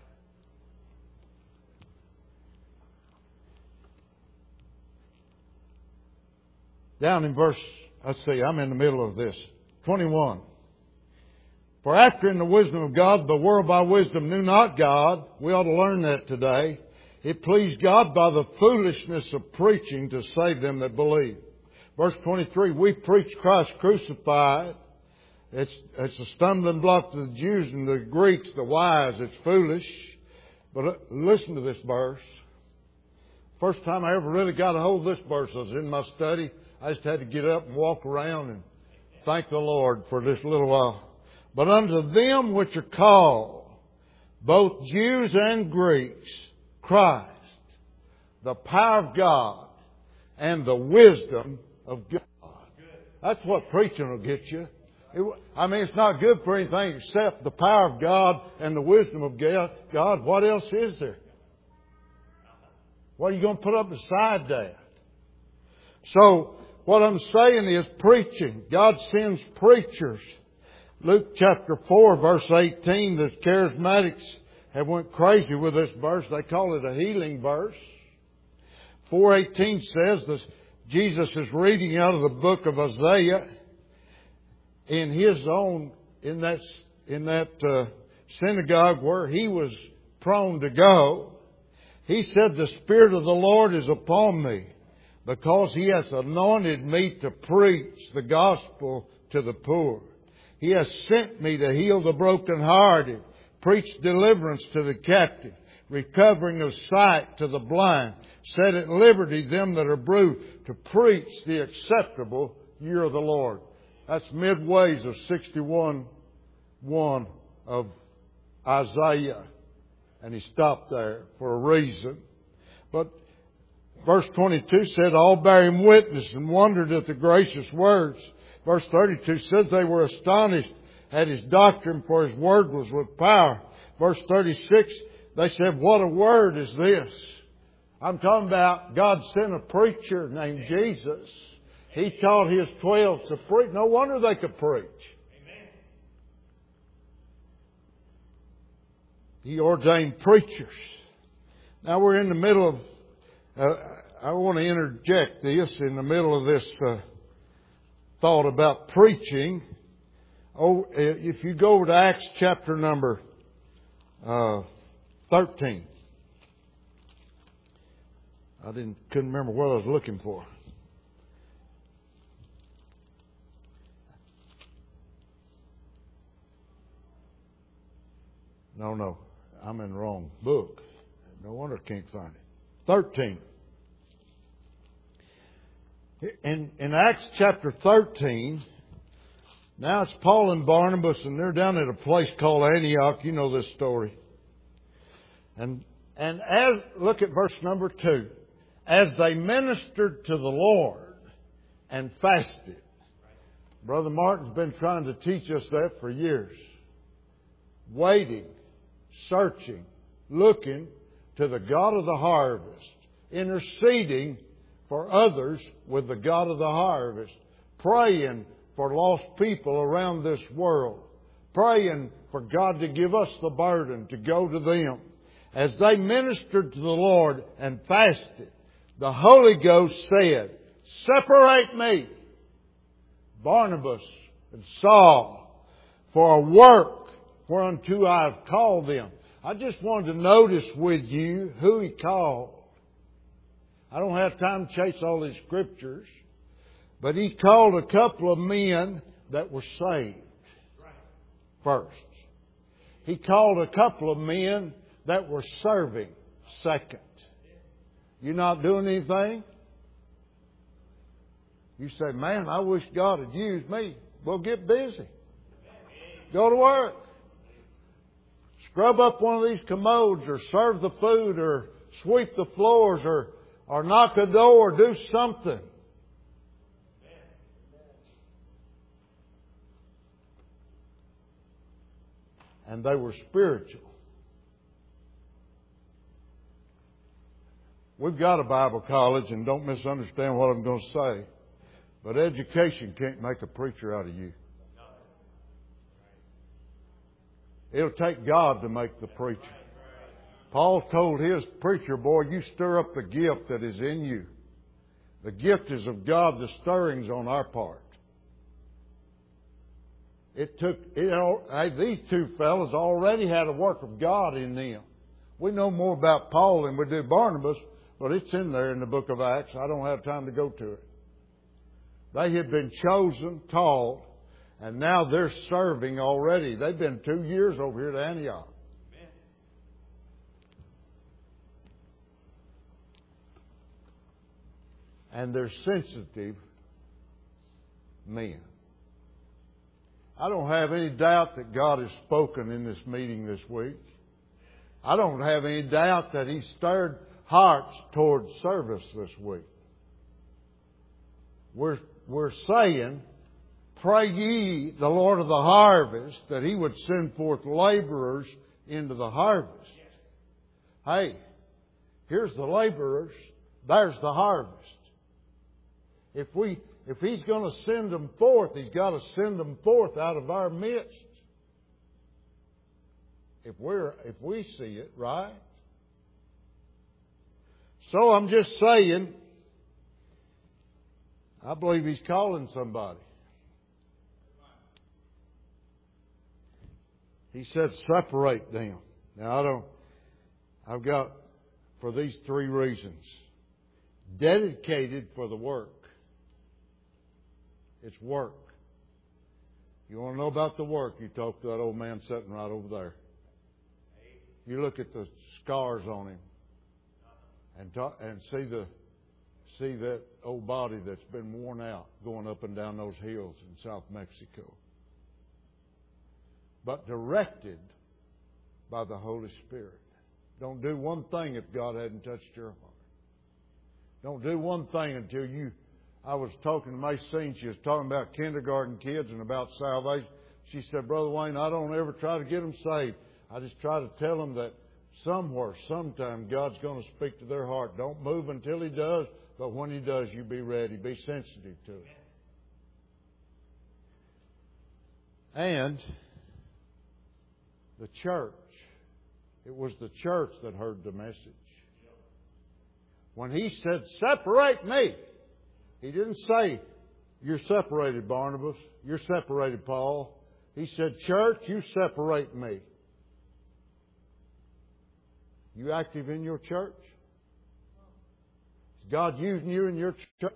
Down in verse, let's see, I'm in the middle of this. 21. For after in the wisdom of God, the world by wisdom knew not God. We ought to learn that today. It pleased God by the foolishness of preaching to save them that believe. Verse 23, we preach Christ crucified. It's a stumbling block to the Jews and the Greeks, the wise. It's foolish. But listen to this verse. First time I ever really got a hold of this verse, I was in my study. I just had to get up and walk around and thank the Lord for this little while. But unto them which are called, both Jews and Greeks, Christ, the power of God, and the wisdom of God. That's what preaching will get you. It's not good for anything except the power of God and the wisdom of God. What else is there? What are you going to put up beside that? So, what I'm saying is preaching. God sends preachers. Luke chapter 4 verse 18, the charismatics have went crazy with this verse. They call it a healing verse. 4:18 says that Jesus is reading out of the book of Isaiah in that synagogue where he was prone to go. He said, the Spirit of the Lord is upon me, because He has anointed me to preach the gospel to the poor. He has sent me to heal the brokenhearted, preach deliverance to the captive, recovering of sight to the blind, set at liberty them that are bruised, to preach the acceptable year of the Lord. That's midways of 61:1 of Isaiah. And he stopped there for a reason. But verse 22 said, all bare him witness and wondered at the gracious words. Verse 32 said they were astonished at his doctrine, for his word was with power. Verse 36, they said, what a word is this? I'm talking about God sent a preacher named Jesus. He taught His 12 to preach. No wonder they could preach. He ordained preachers. Now we're in the middle of... I want to interject this in the middle of this thought about preaching. If you go to Acts chapter number 13. Couldn't remember what I was looking for. No. I'm in the wrong book. No wonder I can't find it. 13. In Acts chapter 13, now it's Paul and Barnabas, and they're down at a place called Antioch. You know this story. And look at verse number 2. As they ministered to the Lord and fasted. Brother Martin's been trying to teach us that for years. Waiting, searching, looking to the God of the harvest, interceding for others with the God of the harvest, praying for lost people around this world, praying for God to give us the burden to go to them. As they ministered to the Lord and fasted, the Holy Ghost said, "Separate me, Barnabas and Saul, for a work whereunto I have called them." I just wanted to notice with you who He called. I don't have time to chase all these scriptures, but He called a couple of men that were saved first. He called a couple of men that were serving second. You not doing anything? You say, "Man, I wish God had used me." Well, get busy. Go to work. Scrub up one of these commodes, or serve the food, or sweep the floors, or knock a door, or do something. And they were spiritual. We've got a Bible college, and don't misunderstand what I'm going to say, but education can't make a preacher out of you. It'll take God to make the preacher. Paul told his preacher, "Boy, you stir up the gift that is in you." The gift is of God, the stirring's on our part. These two fellas already had a work of God in them. We know more about Paul than we do Barnabas, but it's in there in the book of Acts. I don't have time to go to it. They had been chosen, called, and now they're serving already. They've been 2 years over here at Antioch. And they're sensitive men. I don't have any doubt that God has spoken in this meeting this week. I don't have any doubt that He stirred hearts towards service this week. We're saying, "Pray ye the Lord of the harvest that He would send forth laborers into the harvest." Hey, here's the laborers. There's the harvest. If He's going to send them forth, He's got to send them forth out of our midst. If we see it, right? So I'm just saying, I believe He's calling somebody. He said, "Separate them." Now I've got, for these 3 reasons. Dedicated for the work. It's work. You want to know about the work, you talk to that old man sitting right over there. You look at the scars on him and see that old body that's been worn out going up and down those hills in South Mexico. But directed by the Holy Spirit. Don't do one thing if God hadn't touched your heart. Don't do one thing until you... I was talking to Maxine. She was talking about kindergarten kids and about salvation. She said, "Brother Wayne, I don't ever try to get them saved. I just try to tell them that somewhere, sometime, God's going to speak to their heart. Don't move until He does, but when He does, you be ready. Be sensitive to it." And the church. It was the church that heard the message. When He said, "Separate me," He didn't say, "You're separated, Barnabas. You're separated, Paul." He said, "Church, you separate me." You active in your church? Is God using you in your church?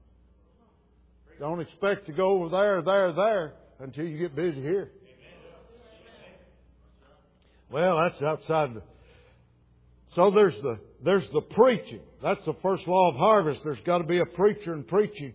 Don't expect to go over there until you get busy here. Well, that's outside. So there's the preaching. That's the first law of harvest. There's got to be a preacher and preaching.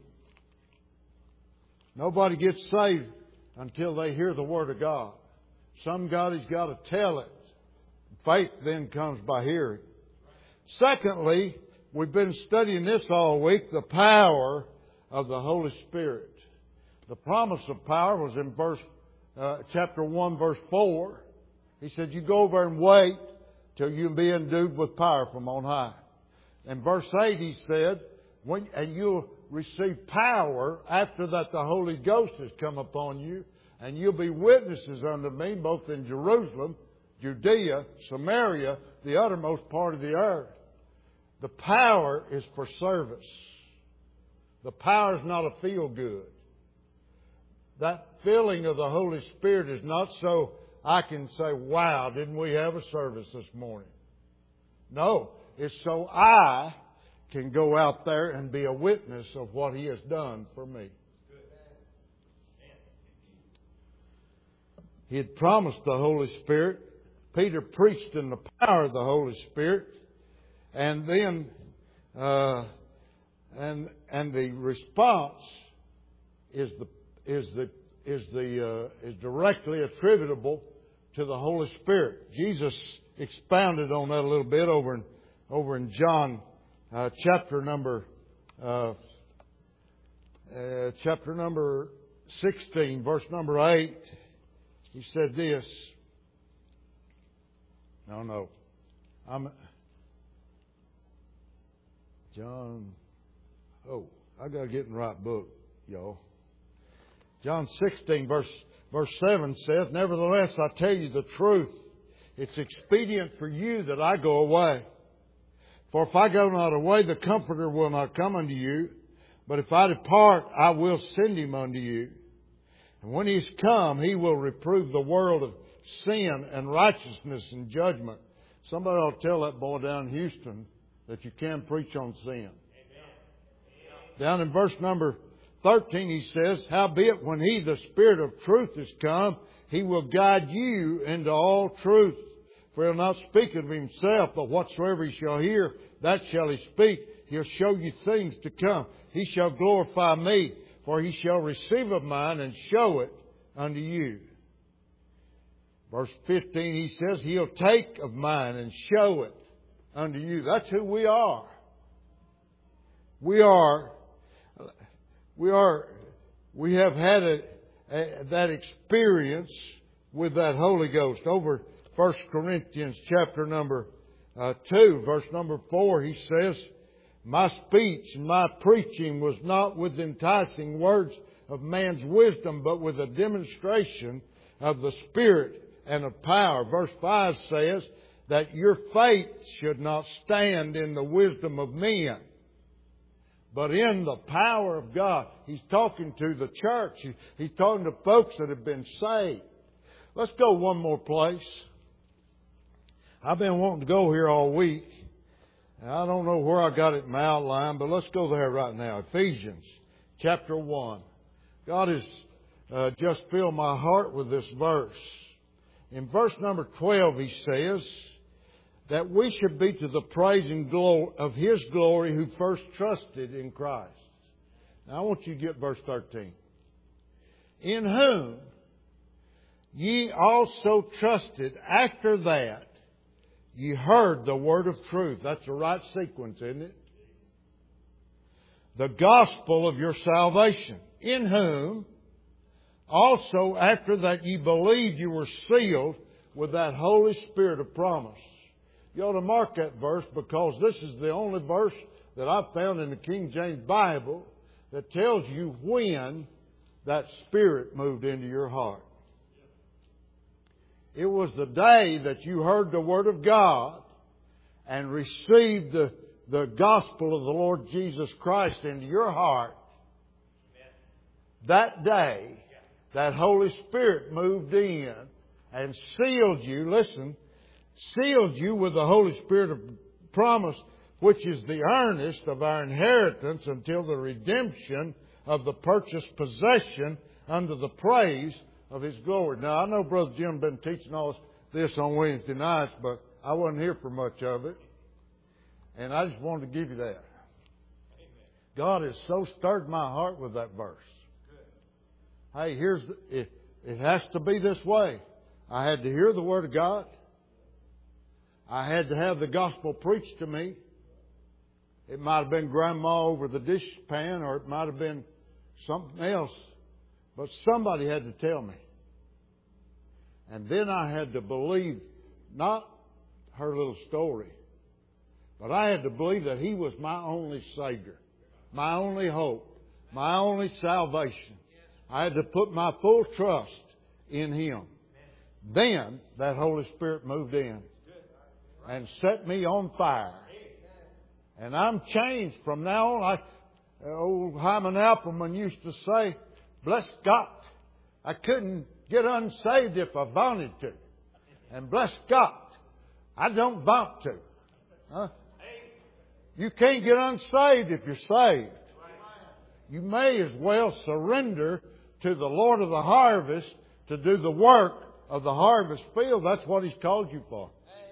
Nobody gets saved until they hear the Word of God. Somebody's got to tell it. Faith then comes by hearing. Secondly, we've been studying this all week, the power of the Holy Spirit. The promise of power was in chapter 1, verse 4. He said, you go over and wait till you be endued with power from on high. In verse 8 he said, and you'll receive power after that the Holy Ghost has come upon you, and you'll be witnesses unto me both in Jerusalem, Judea, Samaria, the uttermost part of the earth. The power is for service. The power is not a feel-good. That filling of the Holy Spirit is not so I can say, wow, didn't we have a service this morning? No, it's so I can go out there and be a witness of what He has done for me. He had promised the Holy Spirit. Peter preached in the power of the Holy Spirit. And then, and the response is directly attributable to the Holy Spirit. Jesus expounded on that a little bit over in John chapter number 16, verse number 8. He said this. I got to get in the right book, y'all. John 16, verse 7 says, nevertheless, I tell you the truth. It's expedient for you that I go away. For if I go not away, the Comforter will not come unto you. But if I depart, I will send Him unto you. And when He's come, He will reprove the world of sin and righteousness and judgment. Somebody ought to tell that boy down in Houston that you can preach on sin. Amen. Down in verse number 13 he says, howbeit when He, the Spirit of truth, is come, He will guide you into all truth. For He'll not speak of Himself, but whatsoever He shall hear, that shall He speak. He'll show you things to come. He shall glorify Me, for He shall receive of mine and show it unto you. Verse 15 he says, He'll take of mine and show it unto you. That's who we are. We have had that experience with that Holy Ghost. Over 1 Corinthians chapter number 2, verse number 4, he says, my speech and my preaching was not with enticing words of man's wisdom, but with a demonstration of the Spirit and of power. Verse 5 says that your faith should not stand in the wisdom of men, but in the power of God. He's talking to the church. He's talking to folks that have been saved. Let's go one more place. I've been wanting to go here all week. And I don't know where I got it in my outline, but let's go there right now. Ephesians chapter 1. God has just filled my heart with this verse. In verse number 12 he says that we should be to the praise and glory of His glory who first trusted in Christ. Now I want you to get verse 13. In whom ye also trusted after that ye heard the word of truth. That's the right sequence, isn't it? The gospel of your salvation. In whom also after that ye believed, you were sealed with that Holy Spirit of promise. You ought to mark that verse, because this is the only verse that I've found in the King James Bible that tells you when that Spirit moved into your heart. It was the day that you heard the Word of God and received the gospel of the Lord Jesus Christ into your heart. That day, that Holy Spirit moved in and sealed you, listen, sealed you with the Holy Spirit of promise, which is the earnest of our inheritance until the redemption of the purchased possession unto the praise of His glory. Now, I know Brother Jim been teaching all this. this on Wednesday nights, but I wasn't here for much of it. And I just wanted to give you that. God has so stirred my heart with that verse. Hey, it has to be this way. I had to hear the Word of God. I had to have the gospel preached to me. It might have been Grandma over the dish pan, or it might have been something else. But somebody had to tell me. And then I had to believe, not her little story, but I had to believe that He was my only Savior, my only hope, my only salvation. I had to put my full trust in Him. Then that Holy Spirit moved in and set me on fire. And I'm changed from now on. Like old Hyman Appleman used to say, bless God, I couldn't get unsaved if I wanted to. And bless God, I don't want to. Huh? You can't get unsaved if you're saved. You may as well surrender to the Lord of the harvest to do the work of the harvest field. That's what He's called you for.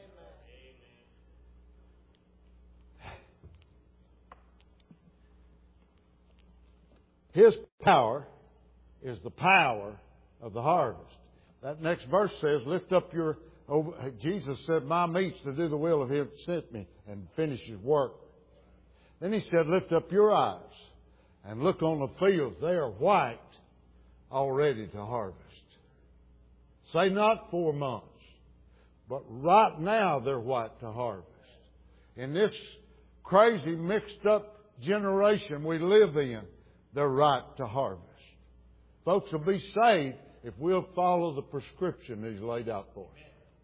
His power is the power of the harvest. That next verse says, lift up your... Jesus said, my meat's to do the will of Him that sent me and finish His work. Then He said, lift up your eyes and look on the fields. They are white, already to harvest. Say not 4 months, but right now they're white to harvest. In this crazy, mixed up generation we live in, they're ripe to harvest. Folks will be saved if we'll follow the prescription that He's laid out for us.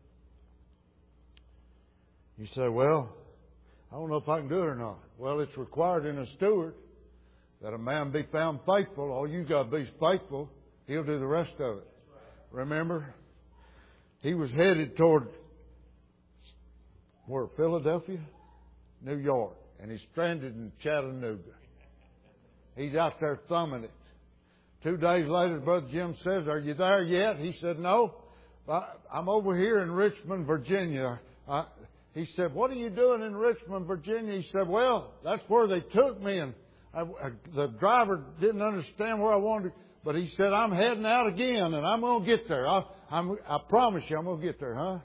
You say, well, I don't know if I can do it or not. Well, it's required in a steward that a man be found faithful. All you got to be is faithful. He'll do the rest of it. Remember, he was headed toward where? Philadelphia? New York. And he's stranded in Chattanooga. He's out there thumbing it. 2 days later, Brother Jim says, are you there yet? He said, no. I'm over here in Richmond, Virginia. He said, what are you doing in Richmond, Virginia? He said, well, that's where they took me. And the driver didn't understand where I wanted to. But he said, I'm heading out again, and I'm going to get there. I promise you I'm going to get there, huh?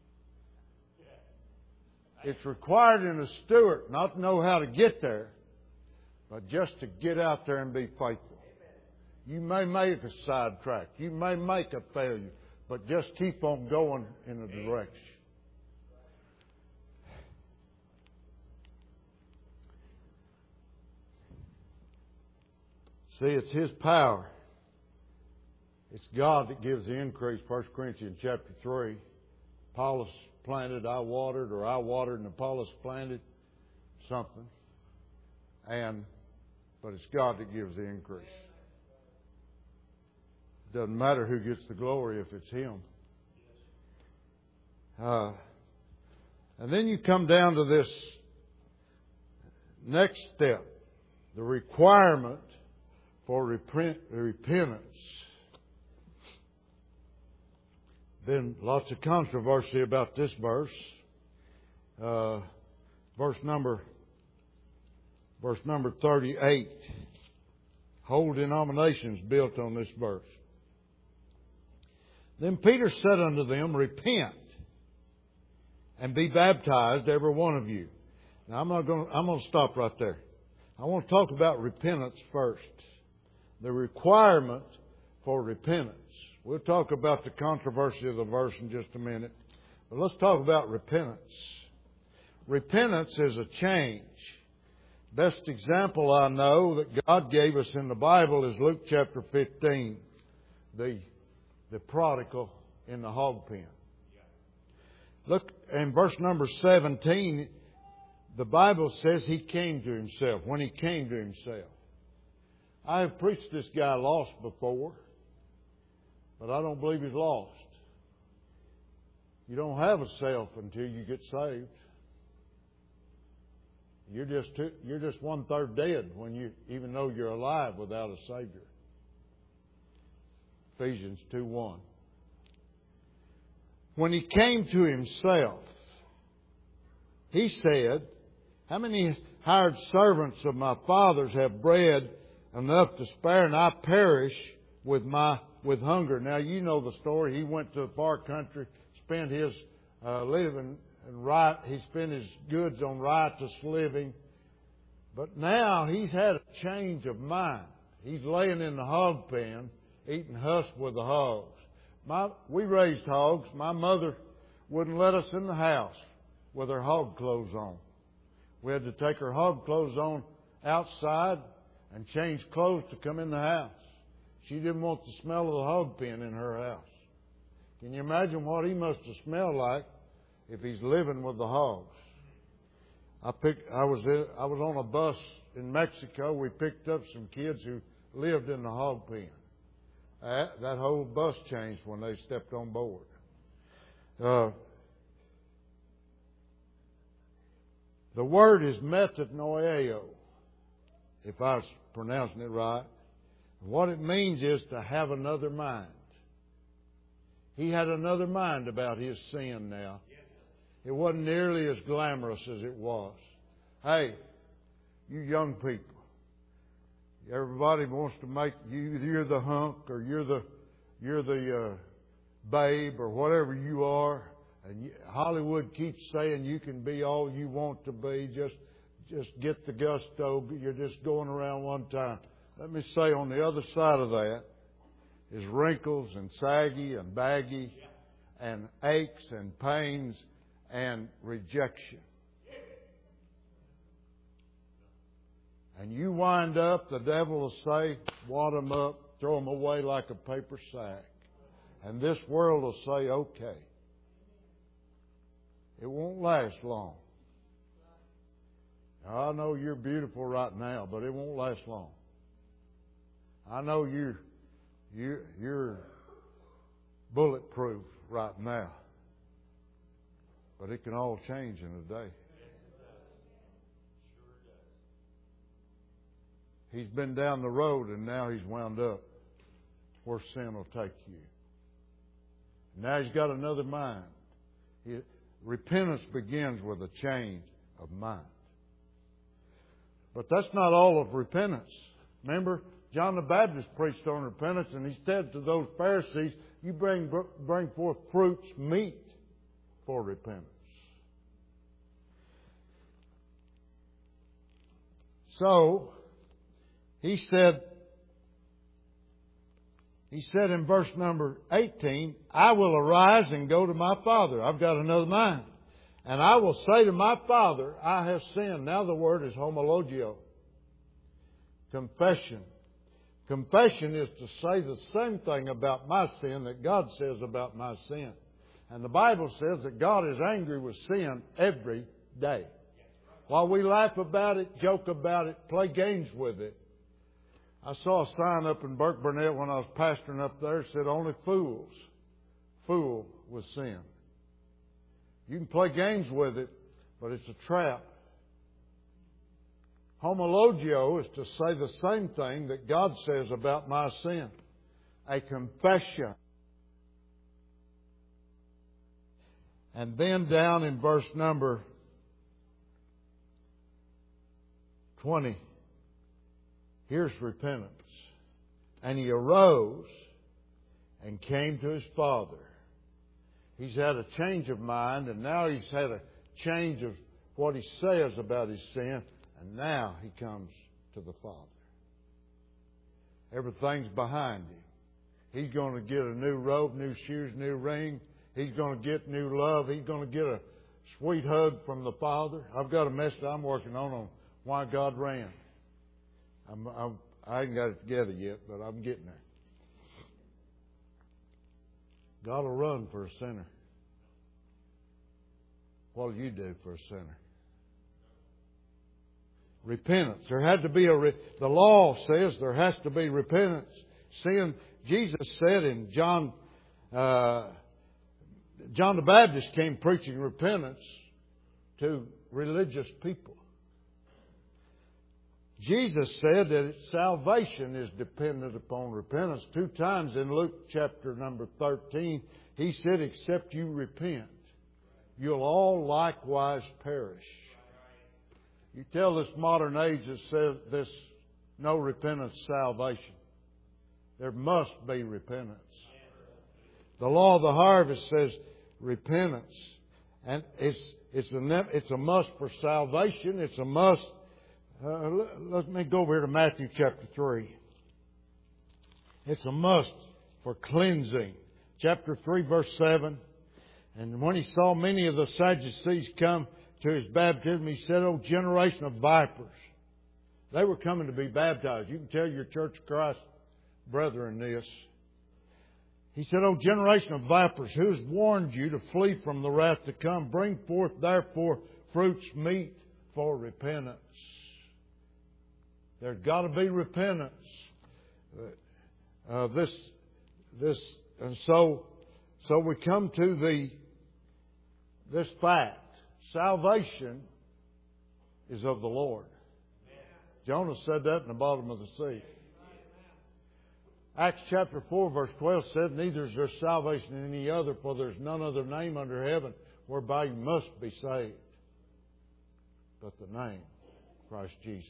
It's required in a steward not to know how to get there, but just to get out there and be faithful. You may make a sidetrack. You may make a failure, but just keep on going in a direction. See, it's His power. It's God that gives the increase. 1 Corinthians chapter 3. Apollos planted, I watered, or I watered and Apollos planted something. But it's God that gives the increase. It doesn't matter who gets the glory if it's Him. And then you come down to this next step. The requirement for repentance. Been lots of controversy about this verse. Verse number 38. Whole denominations built on this verse. Then Peter said unto them, repent and be baptized, every one of you. Now I'm going to stop right there. I want to talk about repentance first. The requirement for repentance. We'll talk about the controversy of the verse in just a minute. But let's talk about repentance. Repentance is a change. Best example I know that God gave us in the Bible is Luke chapter 15. The prodigal in the hog pen. Look in verse number 17. The Bible says he came to himself. When he came to himself. I have preached this guy lost before. But I don't believe he's lost. You don't have a self until you get saved. You're just 1/3 dead even though you're alive without a Savior. Ephesians 2:1. when he came to himself, he said, how many hired servants of my father's have bread enough to spare, and I perish with hunger? Now, you know the story. He went to a far country, spent his living and he spent his goods on riotous living. But now he's had a change of mind. He's laying in the hog pen, eating husk with the hogs. We raised hogs. My mother wouldn't let us in the house with her hog clothes on. We had to take her hog clothes on outside and change clothes to come in the house. She didn't want the smell of the hog pen in her house. Can you imagine what he must have smelled like if he's living with the hogs? I was on a bus in Mexico. We picked up some kids who lived in the hog pen. That whole bus changed when they stepped on board. The word is metanoeo, if I was pronouncing it right. What it means is to have another mind. He had another mind about his sin now. It wasn't nearly as glamorous as it was. Hey, you young people, everybody wants to make you're the hunk or you're the babe or whatever you are. And Hollywood keeps saying you can be all you want to be. Just get the gusto. You're just going around one time. Let me say on the other side of that is wrinkles and saggy and baggy and aches and pains and rejection. And you wind up, the devil will say, wad them up, throw them away like a paper sack. And this world will say, okay. It won't last long. Now, I know you're beautiful right now, but it won't last long. I know you're bulletproof right now, but it can all change in a day. He's been down the road and now he's wound up where sin will take you. Now he's got another mind. Repentance begins with a change of mind. But that's not all of repentance. Remember, John the Baptist preached on repentance, and he said to those Pharisees, you bring forth fruits meet for repentance. So, he said in verse number 18, I will arise and go to my Father. I've got another mind. And I will say to my Father, I have sinned. Now the word is homologio. Confession. Confession is to say the same thing about my sin that God says about my sin. And the Bible says that God is angry with sin every day. While we laugh about it, joke about it, play games with it. I saw a sign up in Burke Burnett when I was pastoring up there. It said, only fools fool with sin. You can play games with it, but it's a trap. Homologio is to say the same thing that God says about my sin. A confession. And then down in verse number 20, here's repentance. And he arose and came to his Father. He's had a change of mind, and now he's had a change of what he says about his sin, and now he comes to the Father. Everything's behind him. He's going to get a new robe, new shoes, new ring. He's going to get new love. He's going to get a sweet hug from the Father. I've got a message I'm working on why God ran. I ain't got it together yet, but I'm getting there. God will run for a sinner. What will you do for a sinner? Repentance. There had to be the law says there has to be repentance. Sin. Jesus said in John the Baptist came preaching repentance to religious people. Jesus said that salvation is dependent upon repentance. 2 times in Luke chapter number 13, He said, except you repent, you'll all likewise perish. You tell this modern age that says this no repentance salvation. There must be repentance. The law of the harvest says repentance. And it's a must for salvation. It's a must. Let me go over here to Matthew chapter 3. It's a must for cleansing. Chapter 3, verse 7. And when he saw many of the Sadducees come to his baptism, he said, "O generation of vipers." They were coming to be baptized. You can tell your Church of Christ brethren this. He said, "O generation of vipers, who has warned you to flee from the wrath to come? Bring forth therefore fruits meet for repentance." There's got to be repentance. And so we come to this fact. Salvation is of the Lord. Jonah said that in the bottom of the sea. Acts chapter 4 verse 12 said, "Neither is there salvation in any other, for there is none other name under heaven whereby you must be saved, but the name Christ Jesus."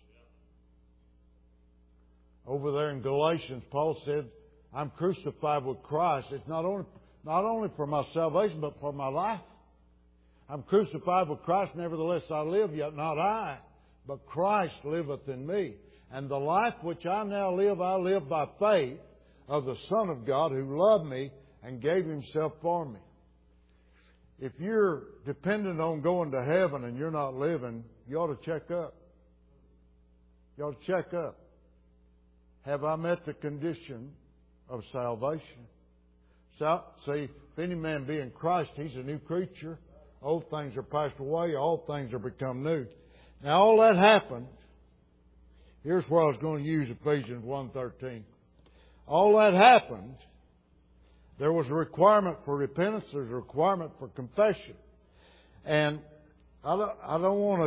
Over there in Galatians, Paul said, "I'm crucified with Christ." It's not only for my salvation, but for my life. I'm crucified with Christ, nevertheless I live, yet not I, but Christ liveth in me. And the life which I now live, I live by faith of the Son of God who loved me and gave Himself for me. If you're dependent on going to heaven and you're not living, you ought to check up. You ought to check up. Have I met the condition of salvation? See, if any man be in Christ, he's a new creature. Old things are passed away, all things are become new. Now all that happened. Here's where I was going to use Ephesians 1:13. All that happened. There was a requirement for repentance. There's a requirement for confession. And I don't want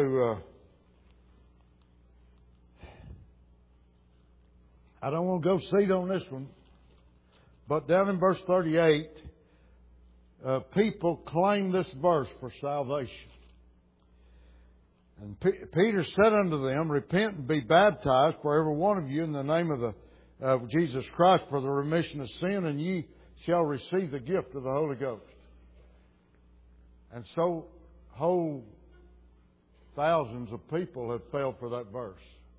to go seat on this one. But down in verse 38, people claim this verse for salvation. And Peter said unto them, "Repent and be baptized for every one of you in the name of Jesus Christ for the remission of sin, and ye shall receive the gift of the Holy Ghost." And so whole thousands of people have fell for that verse.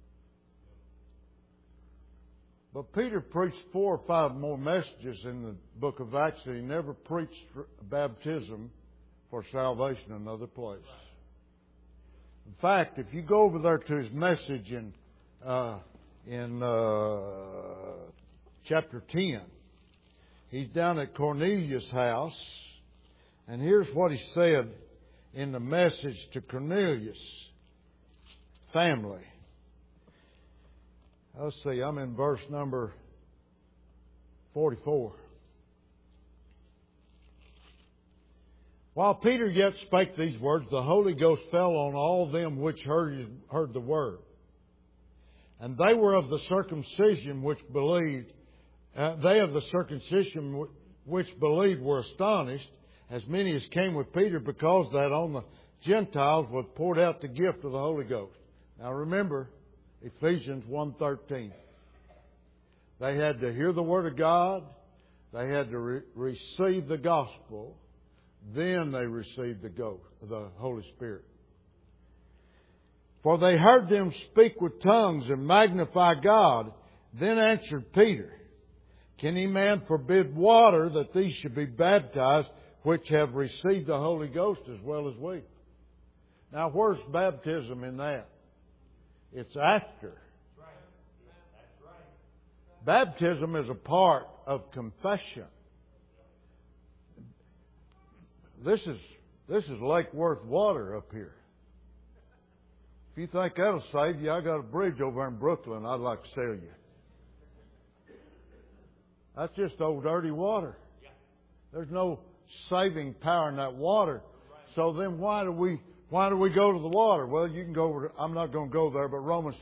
But Peter preached 4 or 5 more messages in the book of Acts, and he never preached baptism for salvation in another place. In fact, if you go over there to his message in chapter 10, he's down at Cornelius' house, and here's what he said in the message to Cornelius' family. Let's see, I'm in verse number 44. While Peter yet spake these words, the Holy Ghost fell on all them which heard the word. And they were of the circumcision which believed. They of the circumcision which believed were astonished, as many as came with Peter, because that on the Gentiles was poured out the gift of the Holy Ghost. Now remember, Ephesians 1:13. They had to hear the Word of God. They had to receive the gospel. Then they received the Holy Spirit. For they heard them speak with tongues and magnify God. Then answered Peter, "Can any man forbid water that these should be baptized, which have received the Holy Ghost as well as we?" Now where's baptism in that? It's after. Baptism is a part of confession. This is Lake Worth water up here. If you think that'll save you, I got a bridge over in Brooklyn I'd like to sell you. That's just old dirty water. There's no saving power in that water. So then why do we go to the water? Well, you can go over I'm not going to go there, but Romans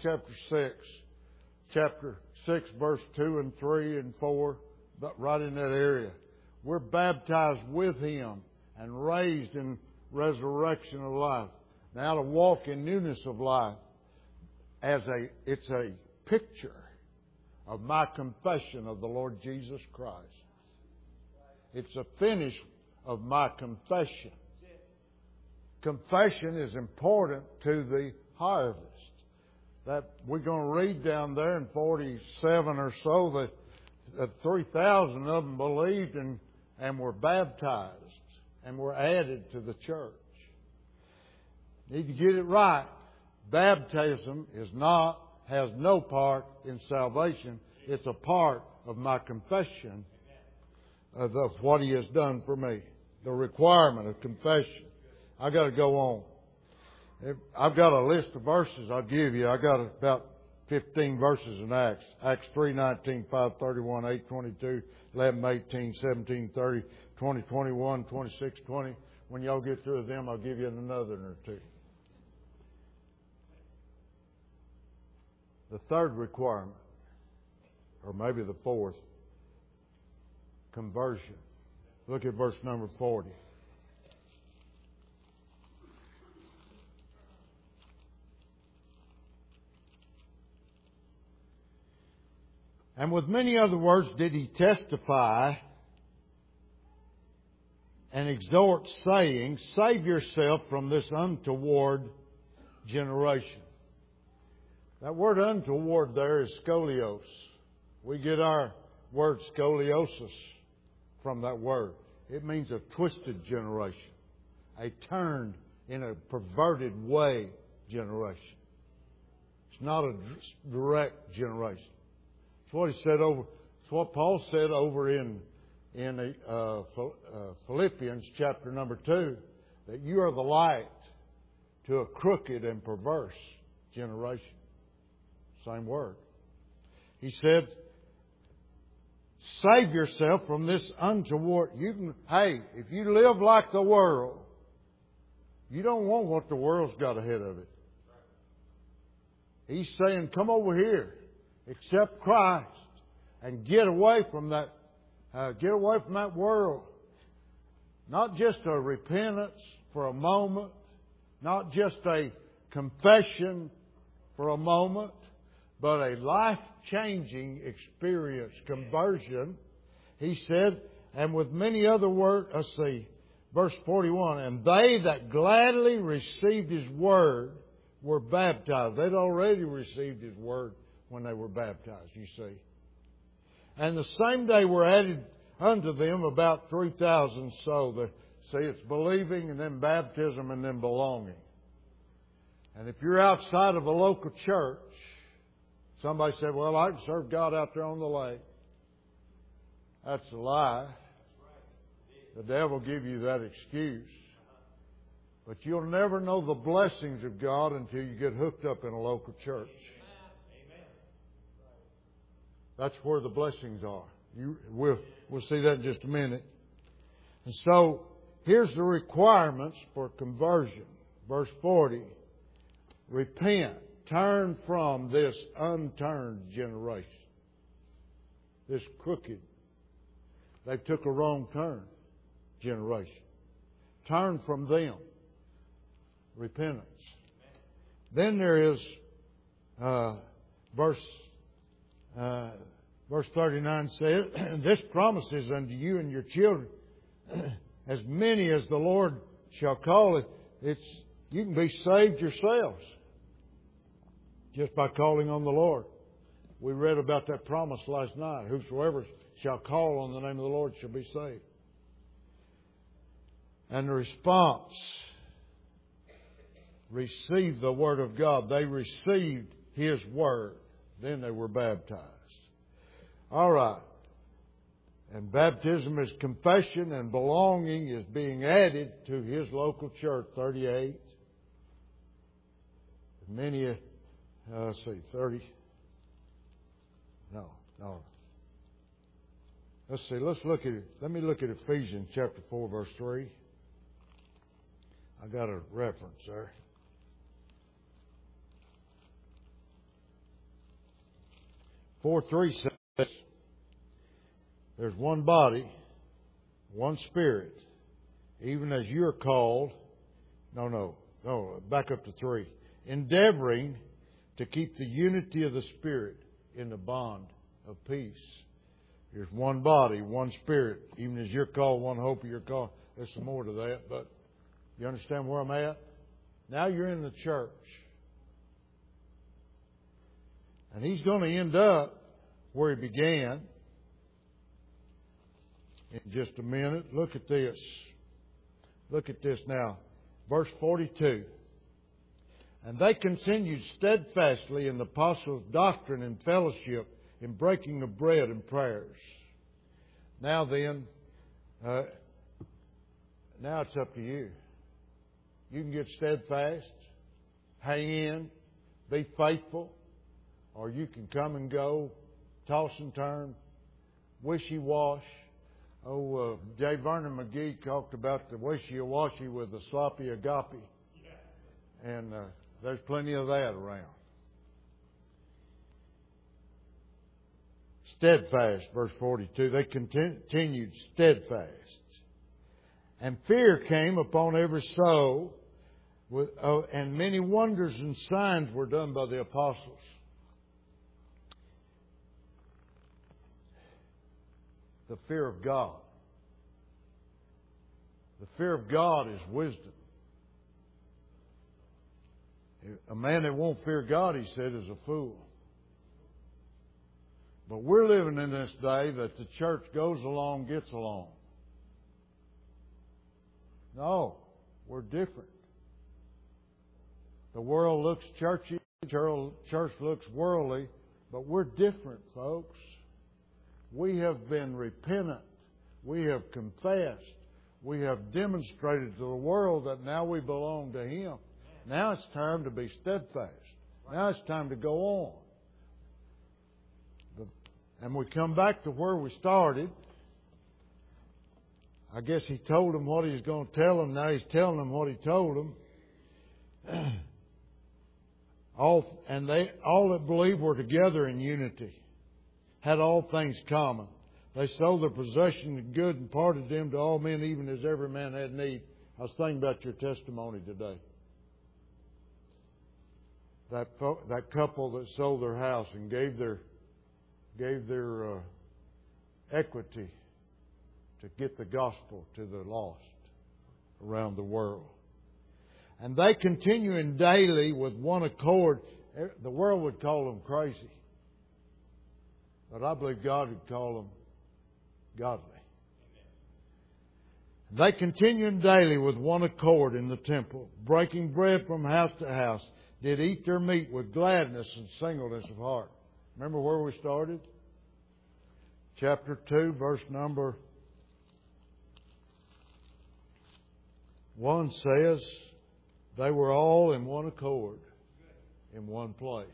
chapter 6 verse 2 and 3 and 4, right in that area. We're baptized with Him and raised in resurrection of life. Now to walk in newness of life it's a picture of my confession of the Lord Jesus Christ. It's a finish of my confession. Confession is important to the harvest. That we're going to read down there in 47 or so that 3,000 of them believed and were baptized and were added to the church. Need to get it right. Baptism has no part in salvation. It's a part of my confession of what He has done for me. The requirement of confession. I got to go on. I've got a list of verses I'll give you. I got about 15 verses in Acts. Acts 3:19, 5:31, 8:22, 11:18, 17:30, 20:21, 26:20. When y'all get through with them, I'll give you another or two. The third requirement, or maybe the fourth, conversion. Look at verse number 40. And with many other words did he testify and exhort, saying, Save yourself from this untoward generation. That word untoward there is scolios. We get our word scoliosis from that word. It means a twisted generation, a turned in a perverted way generation. It's not a direct generation. It's what he said over. It's what Paul said over in Philippians chapter number 2, that you are the light to a crooked and perverse generation. Same word. He said, save yourself from this untoward. If you live like the world, you don't want what the world's got ahead of it. He's saying, come over here, accept Christ, and get away from that. Get away from that world. Not just a repentance for a moment, not just a confession for a moment, but a life-changing experience, conversion. He said, and with many other words, verse 41, and they that gladly received His word were baptized. They'd already received His word when they were baptized, you see. And the same day were added unto them about 3,000 souls. See, it's believing and then baptism and then belonging. And if you're outside of a local church, somebody said, well, I can serve God out there on the lake. That's a lie. The devil will give you that excuse. But you'll never know the blessings of God until you get hooked up in a local church. That's where the blessings are. We'll see that in just a minute. And so, here's the requirements for conversion. Verse 40. Repent. Turn from this unturned generation. This crooked. They took a wrong turn generation. Turn from them. Repentance. Then there is verse 39 says, this promise is unto you and your children, as many as the Lord shall call it. You can be saved yourselves just by calling on the Lord. We read about that promise last night. Whosoever shall call on the name of the Lord shall be saved. And the response, receive the Word of God. They received His Word. Then they were baptized. All right. And baptism is confession, and belonging is being added to His local church. 38. Many, 30. No. Let's see. Let me look at Ephesians chapter 4, verse 3. I got a reference there. 4:3 says, there's one body, one Spirit, even as you're called. No, back up to 3. Endeavoring to keep the unity of the Spirit in the bond of peace. There's one body, one Spirit, even as you're called, one hope of your call. There's some more to that, but you understand where I'm at? Now you're in the church. And He's going to end up where He began in just a minute. Look at this. Look at this now. Verse 42. And they continued steadfastly in the apostles' doctrine and fellowship, in breaking of bread and prayers. Now then, now it's up to you. You can get steadfast, hang in, be faithful, or you can come and go, toss and turn, wishy-wash. J. Vernon McGee talked about the wishy-washy with the sloppy agape. And there's plenty of that around. Steadfast, verse 42. They continued steadfast. And fear came upon every soul, and many wonders and signs were done by the apostles. The fear of God. The fear of God is wisdom. A man that won't fear God, he said, is a fool. But we're living in this day that the church goes along, gets along. No, we're different. The world looks churchy, church looks worldly, but we're different, folks. We have been repentant. We have confessed. We have demonstrated to the world that now we belong to Him. Now it's time to be steadfast. Now it's time to go on. And we come back to where we started. I guess He told them what He was going to tell them. Now He's telling them what He told them. All that believed were together in unity, had all things common. They sold their possessions and good and parted them to all men, even as every man had need. I was thinking about your testimony today. That couple that sold their house and gave their equity to get the gospel to the lost around the world. And they continuing daily with one accord. The world would call them crazy. But I believe God would call them godly. They continuing daily with one accord in the temple, breaking bread from house to house, did eat their meat with gladness and singleness of heart. Remember where we started? Chapter 2, verse number 1 says, they were all in one accord, in one place.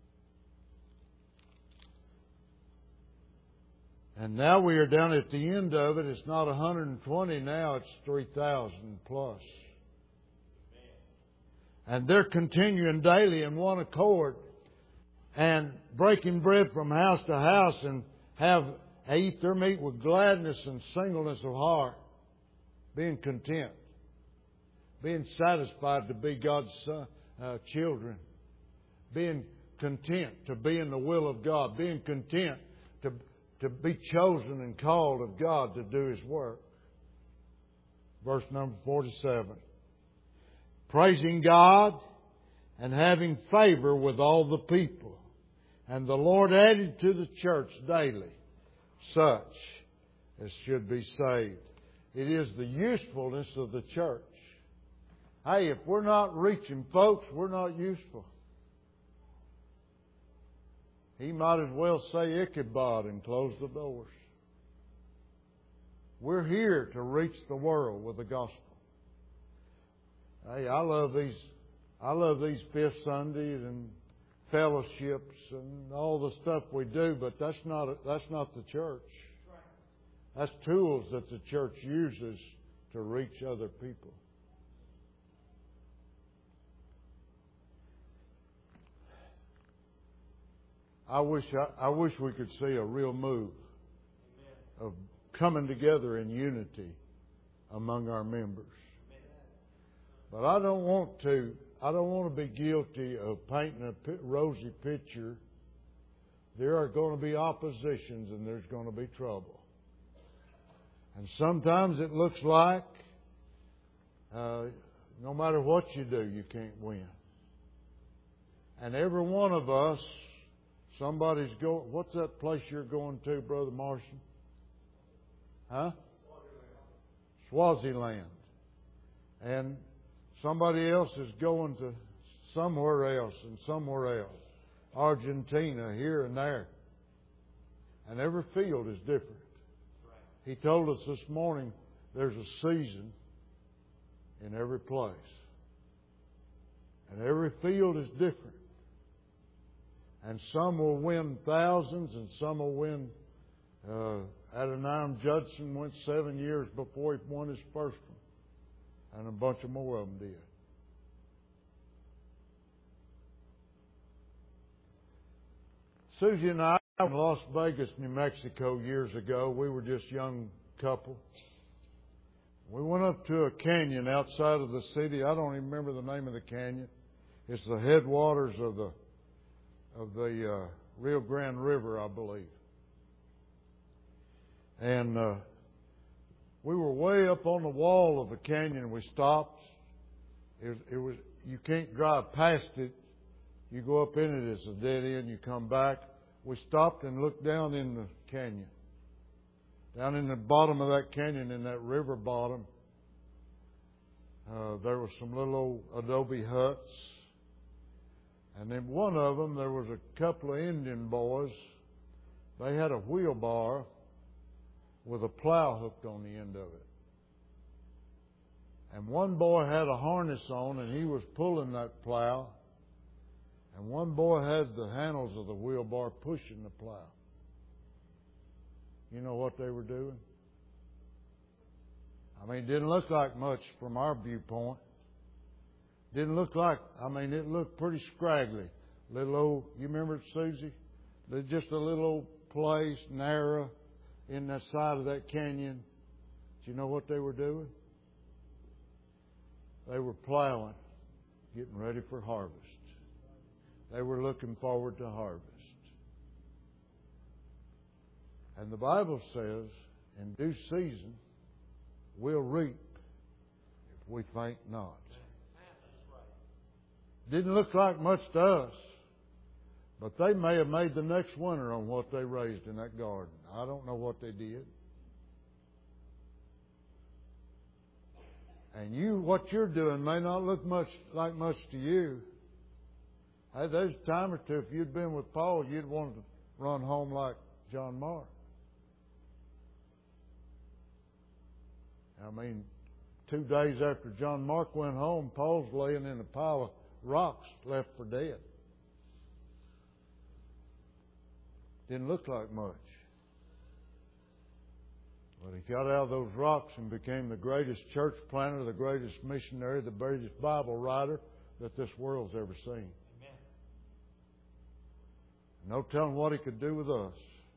And now we are down at the end of it. It's not 120 now, it's 3,000 plus. And they're continuing daily in one accord and breaking bread from house to house and eat their meat with gladness and singleness of heart, being content, being satisfied to be God's children, being content to be in the will of God, being content to be chosen and called of God to do His work. Verse number 47. Praising God and having favor with all the people. And the Lord added to the church daily such as should be saved. It is the usefulness of the church. Hey, if we're not reaching folks, we're not useful. He might as well say Ichabod and close the doors. We're here to reach the world with the gospel. Hey, I love these Fifth Sundays and fellowships and all the stuff we do, but that's not the church. That's tools that the church uses to reach other people. I wish we could see a real move of coming together in unity among our members. But I don't want to be guilty of painting a rosy picture. There are going to be oppositions and there's going to be trouble. And sometimes it looks like no matter what you do, you can't win. And every one of us, somebody's going. What's that place you're going to, Brother Marson? Huh? Swaziland. And somebody else is going to somewhere else and somewhere else. Argentina, here and there. And every field is different. He told us this morning there's a season in every place. And every field is different. And some will win thousands and some will win. Adoniram Judson went 7 years before he won his first one. And a bunch of more of them did. Susie and I were in Las Vegas, New Mexico years ago. We were just a young couple. We went up to a canyon outside of the city. I don't even remember the name of the canyon. It's the headwaters of the Rio Grande River, I believe. And we were way up on the wall of the canyon. We stopped. It was you can't drive past it. You go up in it, it's a dead end. You come back. We stopped and looked down in the canyon. Down in the bottom of that canyon, in that river bottom, there were some little old adobe huts. And in one of them, there was a couple of Indian boys. They had a wheelbarrow with a plow hooked on the end of it. And one boy had a harness on, and he was pulling that plow. And one boy had the handles of the wheelbarrow pushing the plow. You know what they were doing? I mean, it didn't look like much from our viewpoint. Didn't look like, it looked pretty scraggly. Little old, you remember it, Susie? Just a little old place, narrow, in the side of that canyon. Do you know what they were doing? They were plowing, getting ready for harvest. They were looking forward to harvest. And the Bible says, in due season, we'll reap if we faint not. Didn't look like much to us, but they may have made the next winter on what they raised in that garden. I don't know what they did. And what you're doing may not look like much to you. Hey, there's a time or two, if you'd been with Paul, you'd want to run home like John Mark. 2 days after John Mark went home, Paul's laying in a pile of rocks left for dead. Didn't look like much. But he got out of those rocks and became the greatest church planter, the greatest missionary, the greatest Bible writer that this world's ever seen. Amen. No telling what he could do with us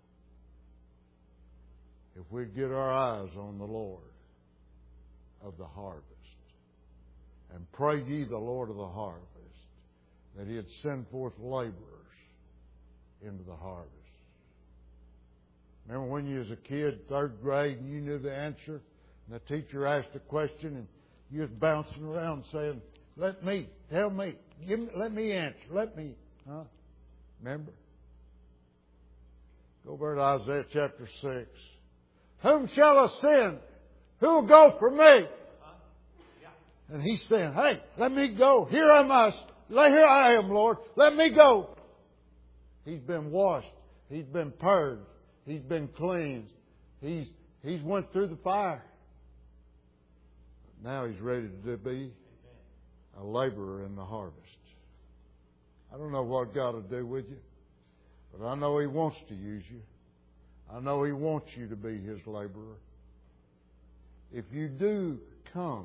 if we'd get our eyes on the Lord of the harvest. And pray ye the Lord of the harvest that He'd send forth laborers into the harvest. Remember when you was a kid, 3rd grade, and you knew the answer, and the teacher asked a question, and you was bouncing around saying, let me answer, huh? Remember? Go over to Isaiah chapter 6. Whom shall I send? Who will go for me? And he's saying, hey, let me go. Here I am, Lord. Let me go. He's been washed. He's been purged. He's been cleansed. He's went through the fire. But now he's ready to be a laborer in the harvest. I don't know what God will do with you, but I know He wants to use you. I know He wants you to be His laborer. If you do come,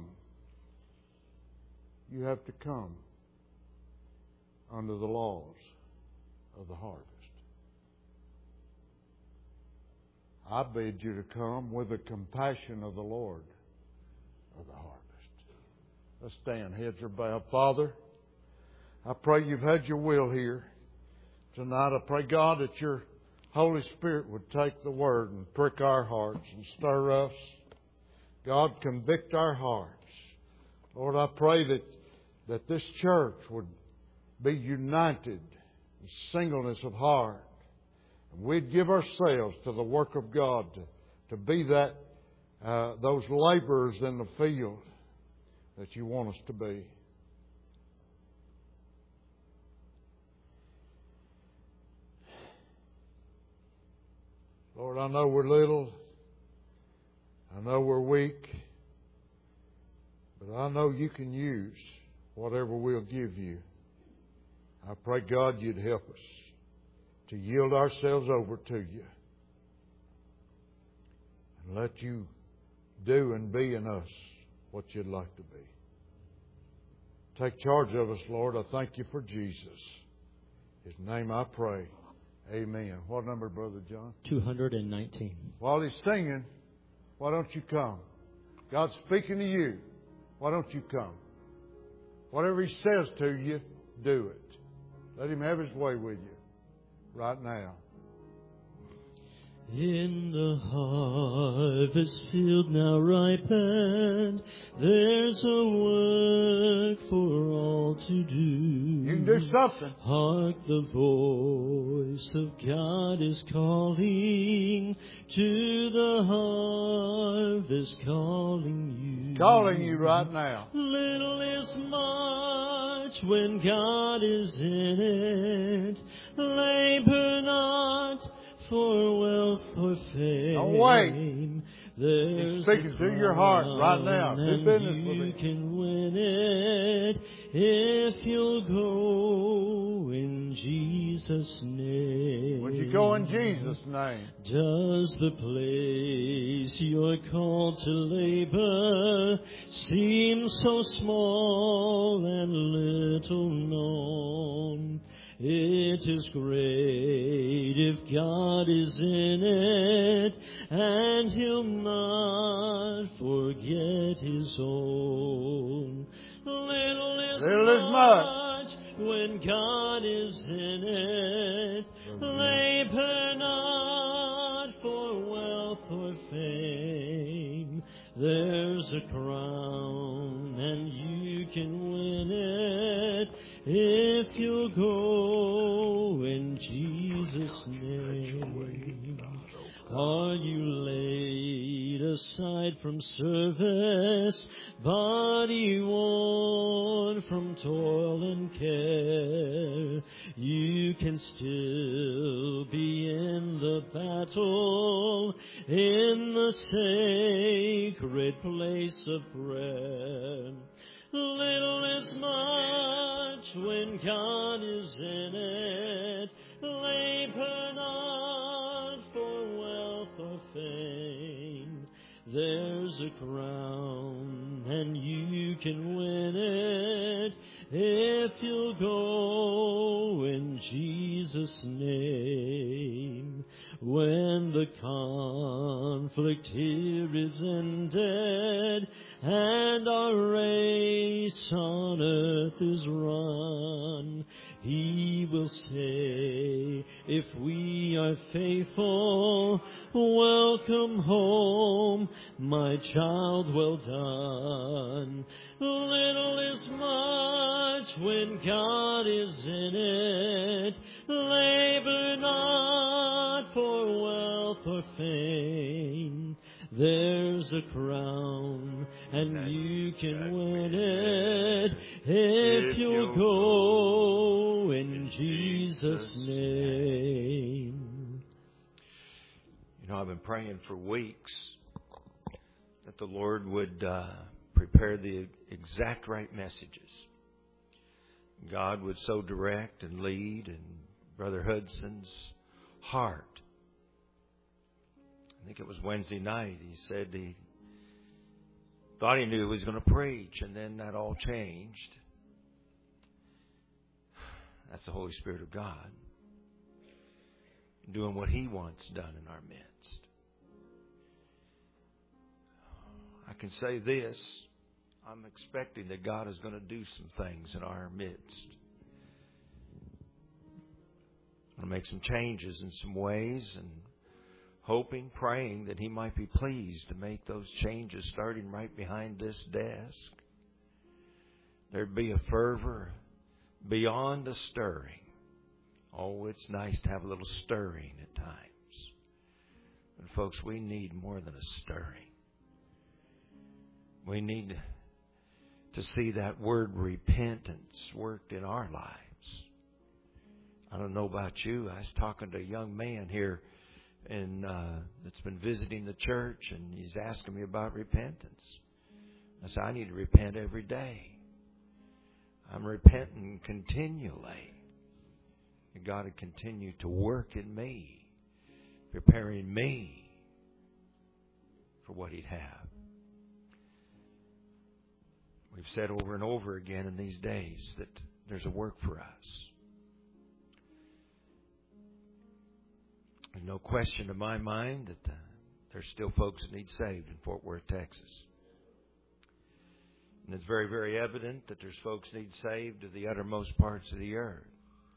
you have to come under the laws of the harvest. I bid you to come with the compassion of the Lord of the harvest. Let's stand. Heads are bowed. Father, I pray you've had your will here tonight. I pray, God, that your Holy Spirit would take the Word and prick our hearts and stir us. God, convict our hearts. Lord, I pray that this church would be united in singleness of heart. And we'd give ourselves to the work of God to be those laborers in the field that you want us to be. Lord, I know we're little. I know we're weak. But I know you can use whatever we'll give you. I pray, God, you'd help us to yield ourselves over to you. And let you do and be in us what you'd like to be. Take charge of us, Lord. I thank you for Jesus. In His name I pray. Amen. What number, Brother John? 219. While he's singing, why don't you come? God's speaking to you. Why don't you come? Whatever He says to you, do it. Let Him have His way with you right now. In the harvest field now ripened, there's a work for all to do. You can do something. Hark, the voice of God is calling to the harvest, calling you. Calling you right now. Little is much when God is in it. Labor not for wealth or fame. Don't wait. He's speaking to your heart right now. Do business with Him. You can win it if you'll go in Jesus' name. Would you go in Jesus' name? Does the place you're called to labor seem so small and little known? It is great if God is in it, and He'll not forget His own. Little is much when God is in it. Labor not for wealth or fame. There's a crown, and you can win it if you go in Jesus' name. Are you laid aside from service, body worn from toil and care? You can still be in the battle, in the sacred place of prayer. Little is much when God is in it. Labor not for wealth or fame. There's a crown, and you can win it if you'll go in Jesus' name. When the conflict here is ended, and our race on earth is run, He will say, if we are faithful, welcome home, my child, well done. Little is much when God is in it. Labor not for wealth or fame. There's a crown, and you can win it if you'll go in Jesus' name. You know, I've been praying for weeks that the Lord would prepare the exact right messages. God would so direct and lead in Brother Hudson's heart. I think it was Wednesday night. He said he thought he knew he was going to preach, and then that all changed. That's the Holy Spirit of God doing what He wants done in our midst. I can say this. I'm expecting that God is going to do some things in our midst. I'm going to make some changes in some ways, and hoping, praying that He might be pleased to make those changes starting right behind this desk. There'd be a fervor beyond a stirring. Oh, it's nice to have a little stirring at times. But folks, we need more than a stirring. We need to see that word repentance worked in our lives. I don't know about you. I was talking to a young man here that's been visiting the church, and he's asking me about repentance. I said, I need to repent every day. I'm repenting continually. And God would continue to work in me, preparing me for what He'd have. We've said over and over again in these days that there's a work for us. There's no question in my mind that there's still folks that need saved in Fort Worth, Texas. And it's very, very evident that there's folks need saved to the uttermost parts of the earth.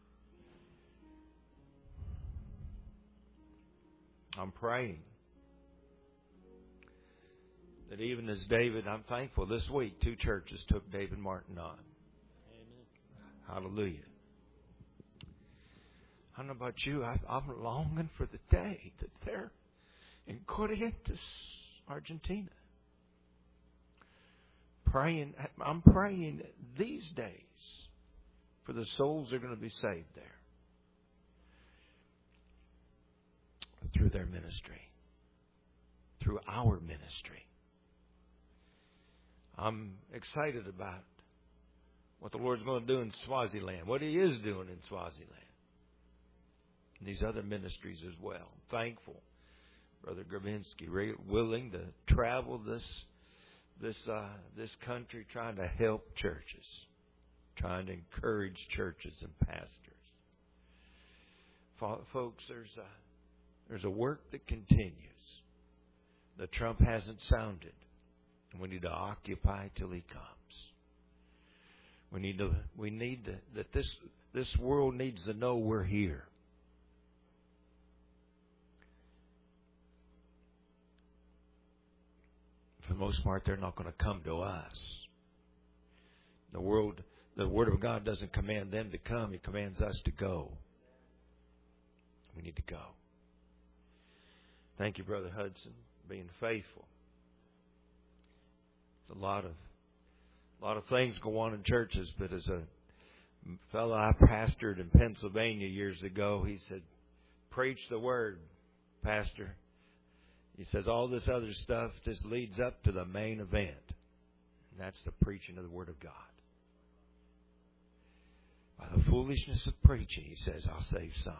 I'm praying that even as David, I'm thankful this week 2 churches took David Martin on. Amen. Hallelujah. I don't know about you. I'm longing for the day that they're in Corrientes, Argentina. I'm praying these days for the souls that are going to be saved there through their ministry, through our ministry. I'm excited about what the Lord's going to do in Swaziland, what He is doing in Swaziland, and these other ministries as well. I'm thankful, Brother Gravinsky, willing to travel this country, trying to help churches, trying to encourage churches and pastors. Folks, there's a work that continues. The trump hasn't sounded, and we need to occupy till He comes. That this world needs to know we're here. For the most part, they're not going to come to us. The Word of God doesn't command them to come. He commands us to go. We need to go. Thank you, Brother Hudson, for being faithful. There's a lot of things go on in churches, but as a fellow I pastored in Pennsylvania years ago, he said, preach the Word, Pastor. He says all this other stuff just leads up to the main event. And that's the preaching of the Word of God. By the foolishness of preaching, he says, I'll save some.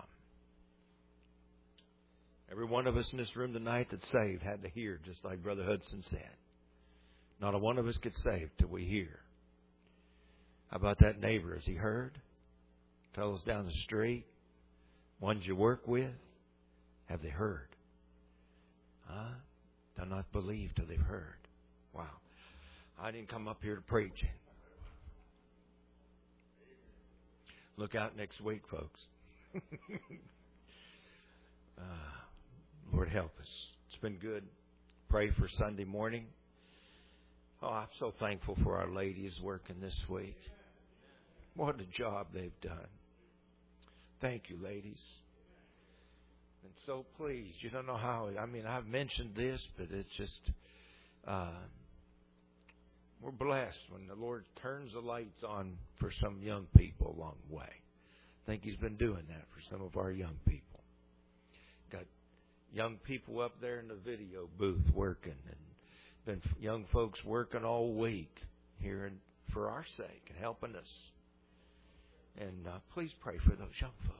Every one of us in this room tonight that's saved had to hear, just like Brother Hudson said. Not a one of us gets saved till we hear. How about that neighbor? Has he heard? Fellows down the street? Ones you work with? Have they heard? They'll not believe till they've heard. Wow. I didn't come up here to preach. Look out next week, folks. Lord help us. It's been good. Pray for Sunday morning. Oh, I'm so thankful for our ladies working this week. What a job they've done. Thank you, ladies. And so pleased. You don't know how. I've mentioned this, but it's just, we're blessed when the Lord turns the lights on for some young people along the way. I think He's been doing that for some of our young people. Got young people up there in the video booth working, and been young folks working all week here for our sake and helping us. And please pray for those young folks.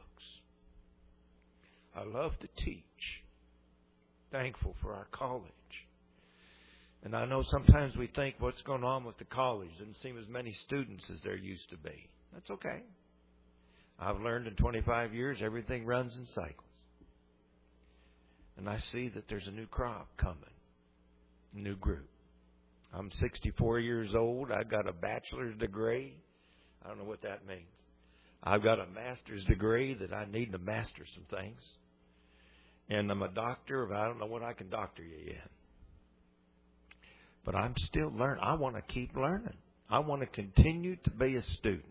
I love to teach. Thankful for our college. And I know sometimes we think what's going on with the college doesn't seem as many students as there used to be. That's okay. I've learned in 25 years everything runs in cycles. And I see that there's a new crop coming, a new group. I'm 64 years old. I got a bachelor's degree. I don't know what that means. I've got a master's degree that I need to master some things. And I'm a doctor, but I don't know what I can doctor you yet. But I'm still learning. I want to keep learning. I want to continue to be a student.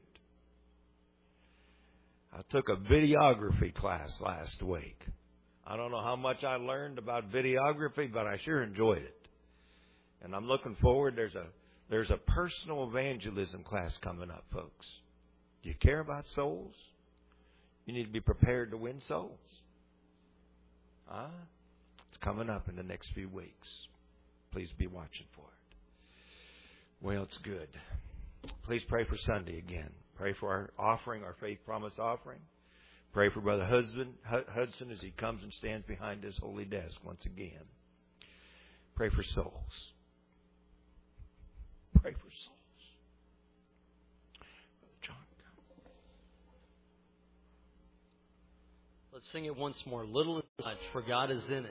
I took a videography class last week. I don't know how much I learned about videography, but I sure enjoyed it. And I'm looking forward. There's a personal evangelism class coming up, folks. Do you care about souls? You need to be prepared to win souls. It's coming up in the next few weeks. Please be watching for it. Well, it's good. Please pray for Sunday again. Pray for our offering, our faith promise offering. Pray for Brother Hudson as he comes and stands behind his holy desk once again. Pray for souls. Pray for souls. Brother John, come. Let's sing it once more. Little is much, for God is in it.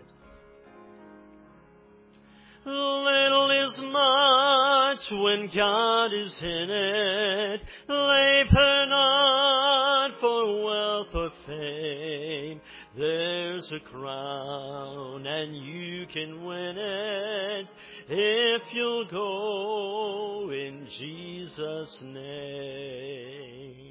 Little is much when God is in it. Labor not for wealth or fame. There's a crown and you can win it if you'll go in Jesus' name.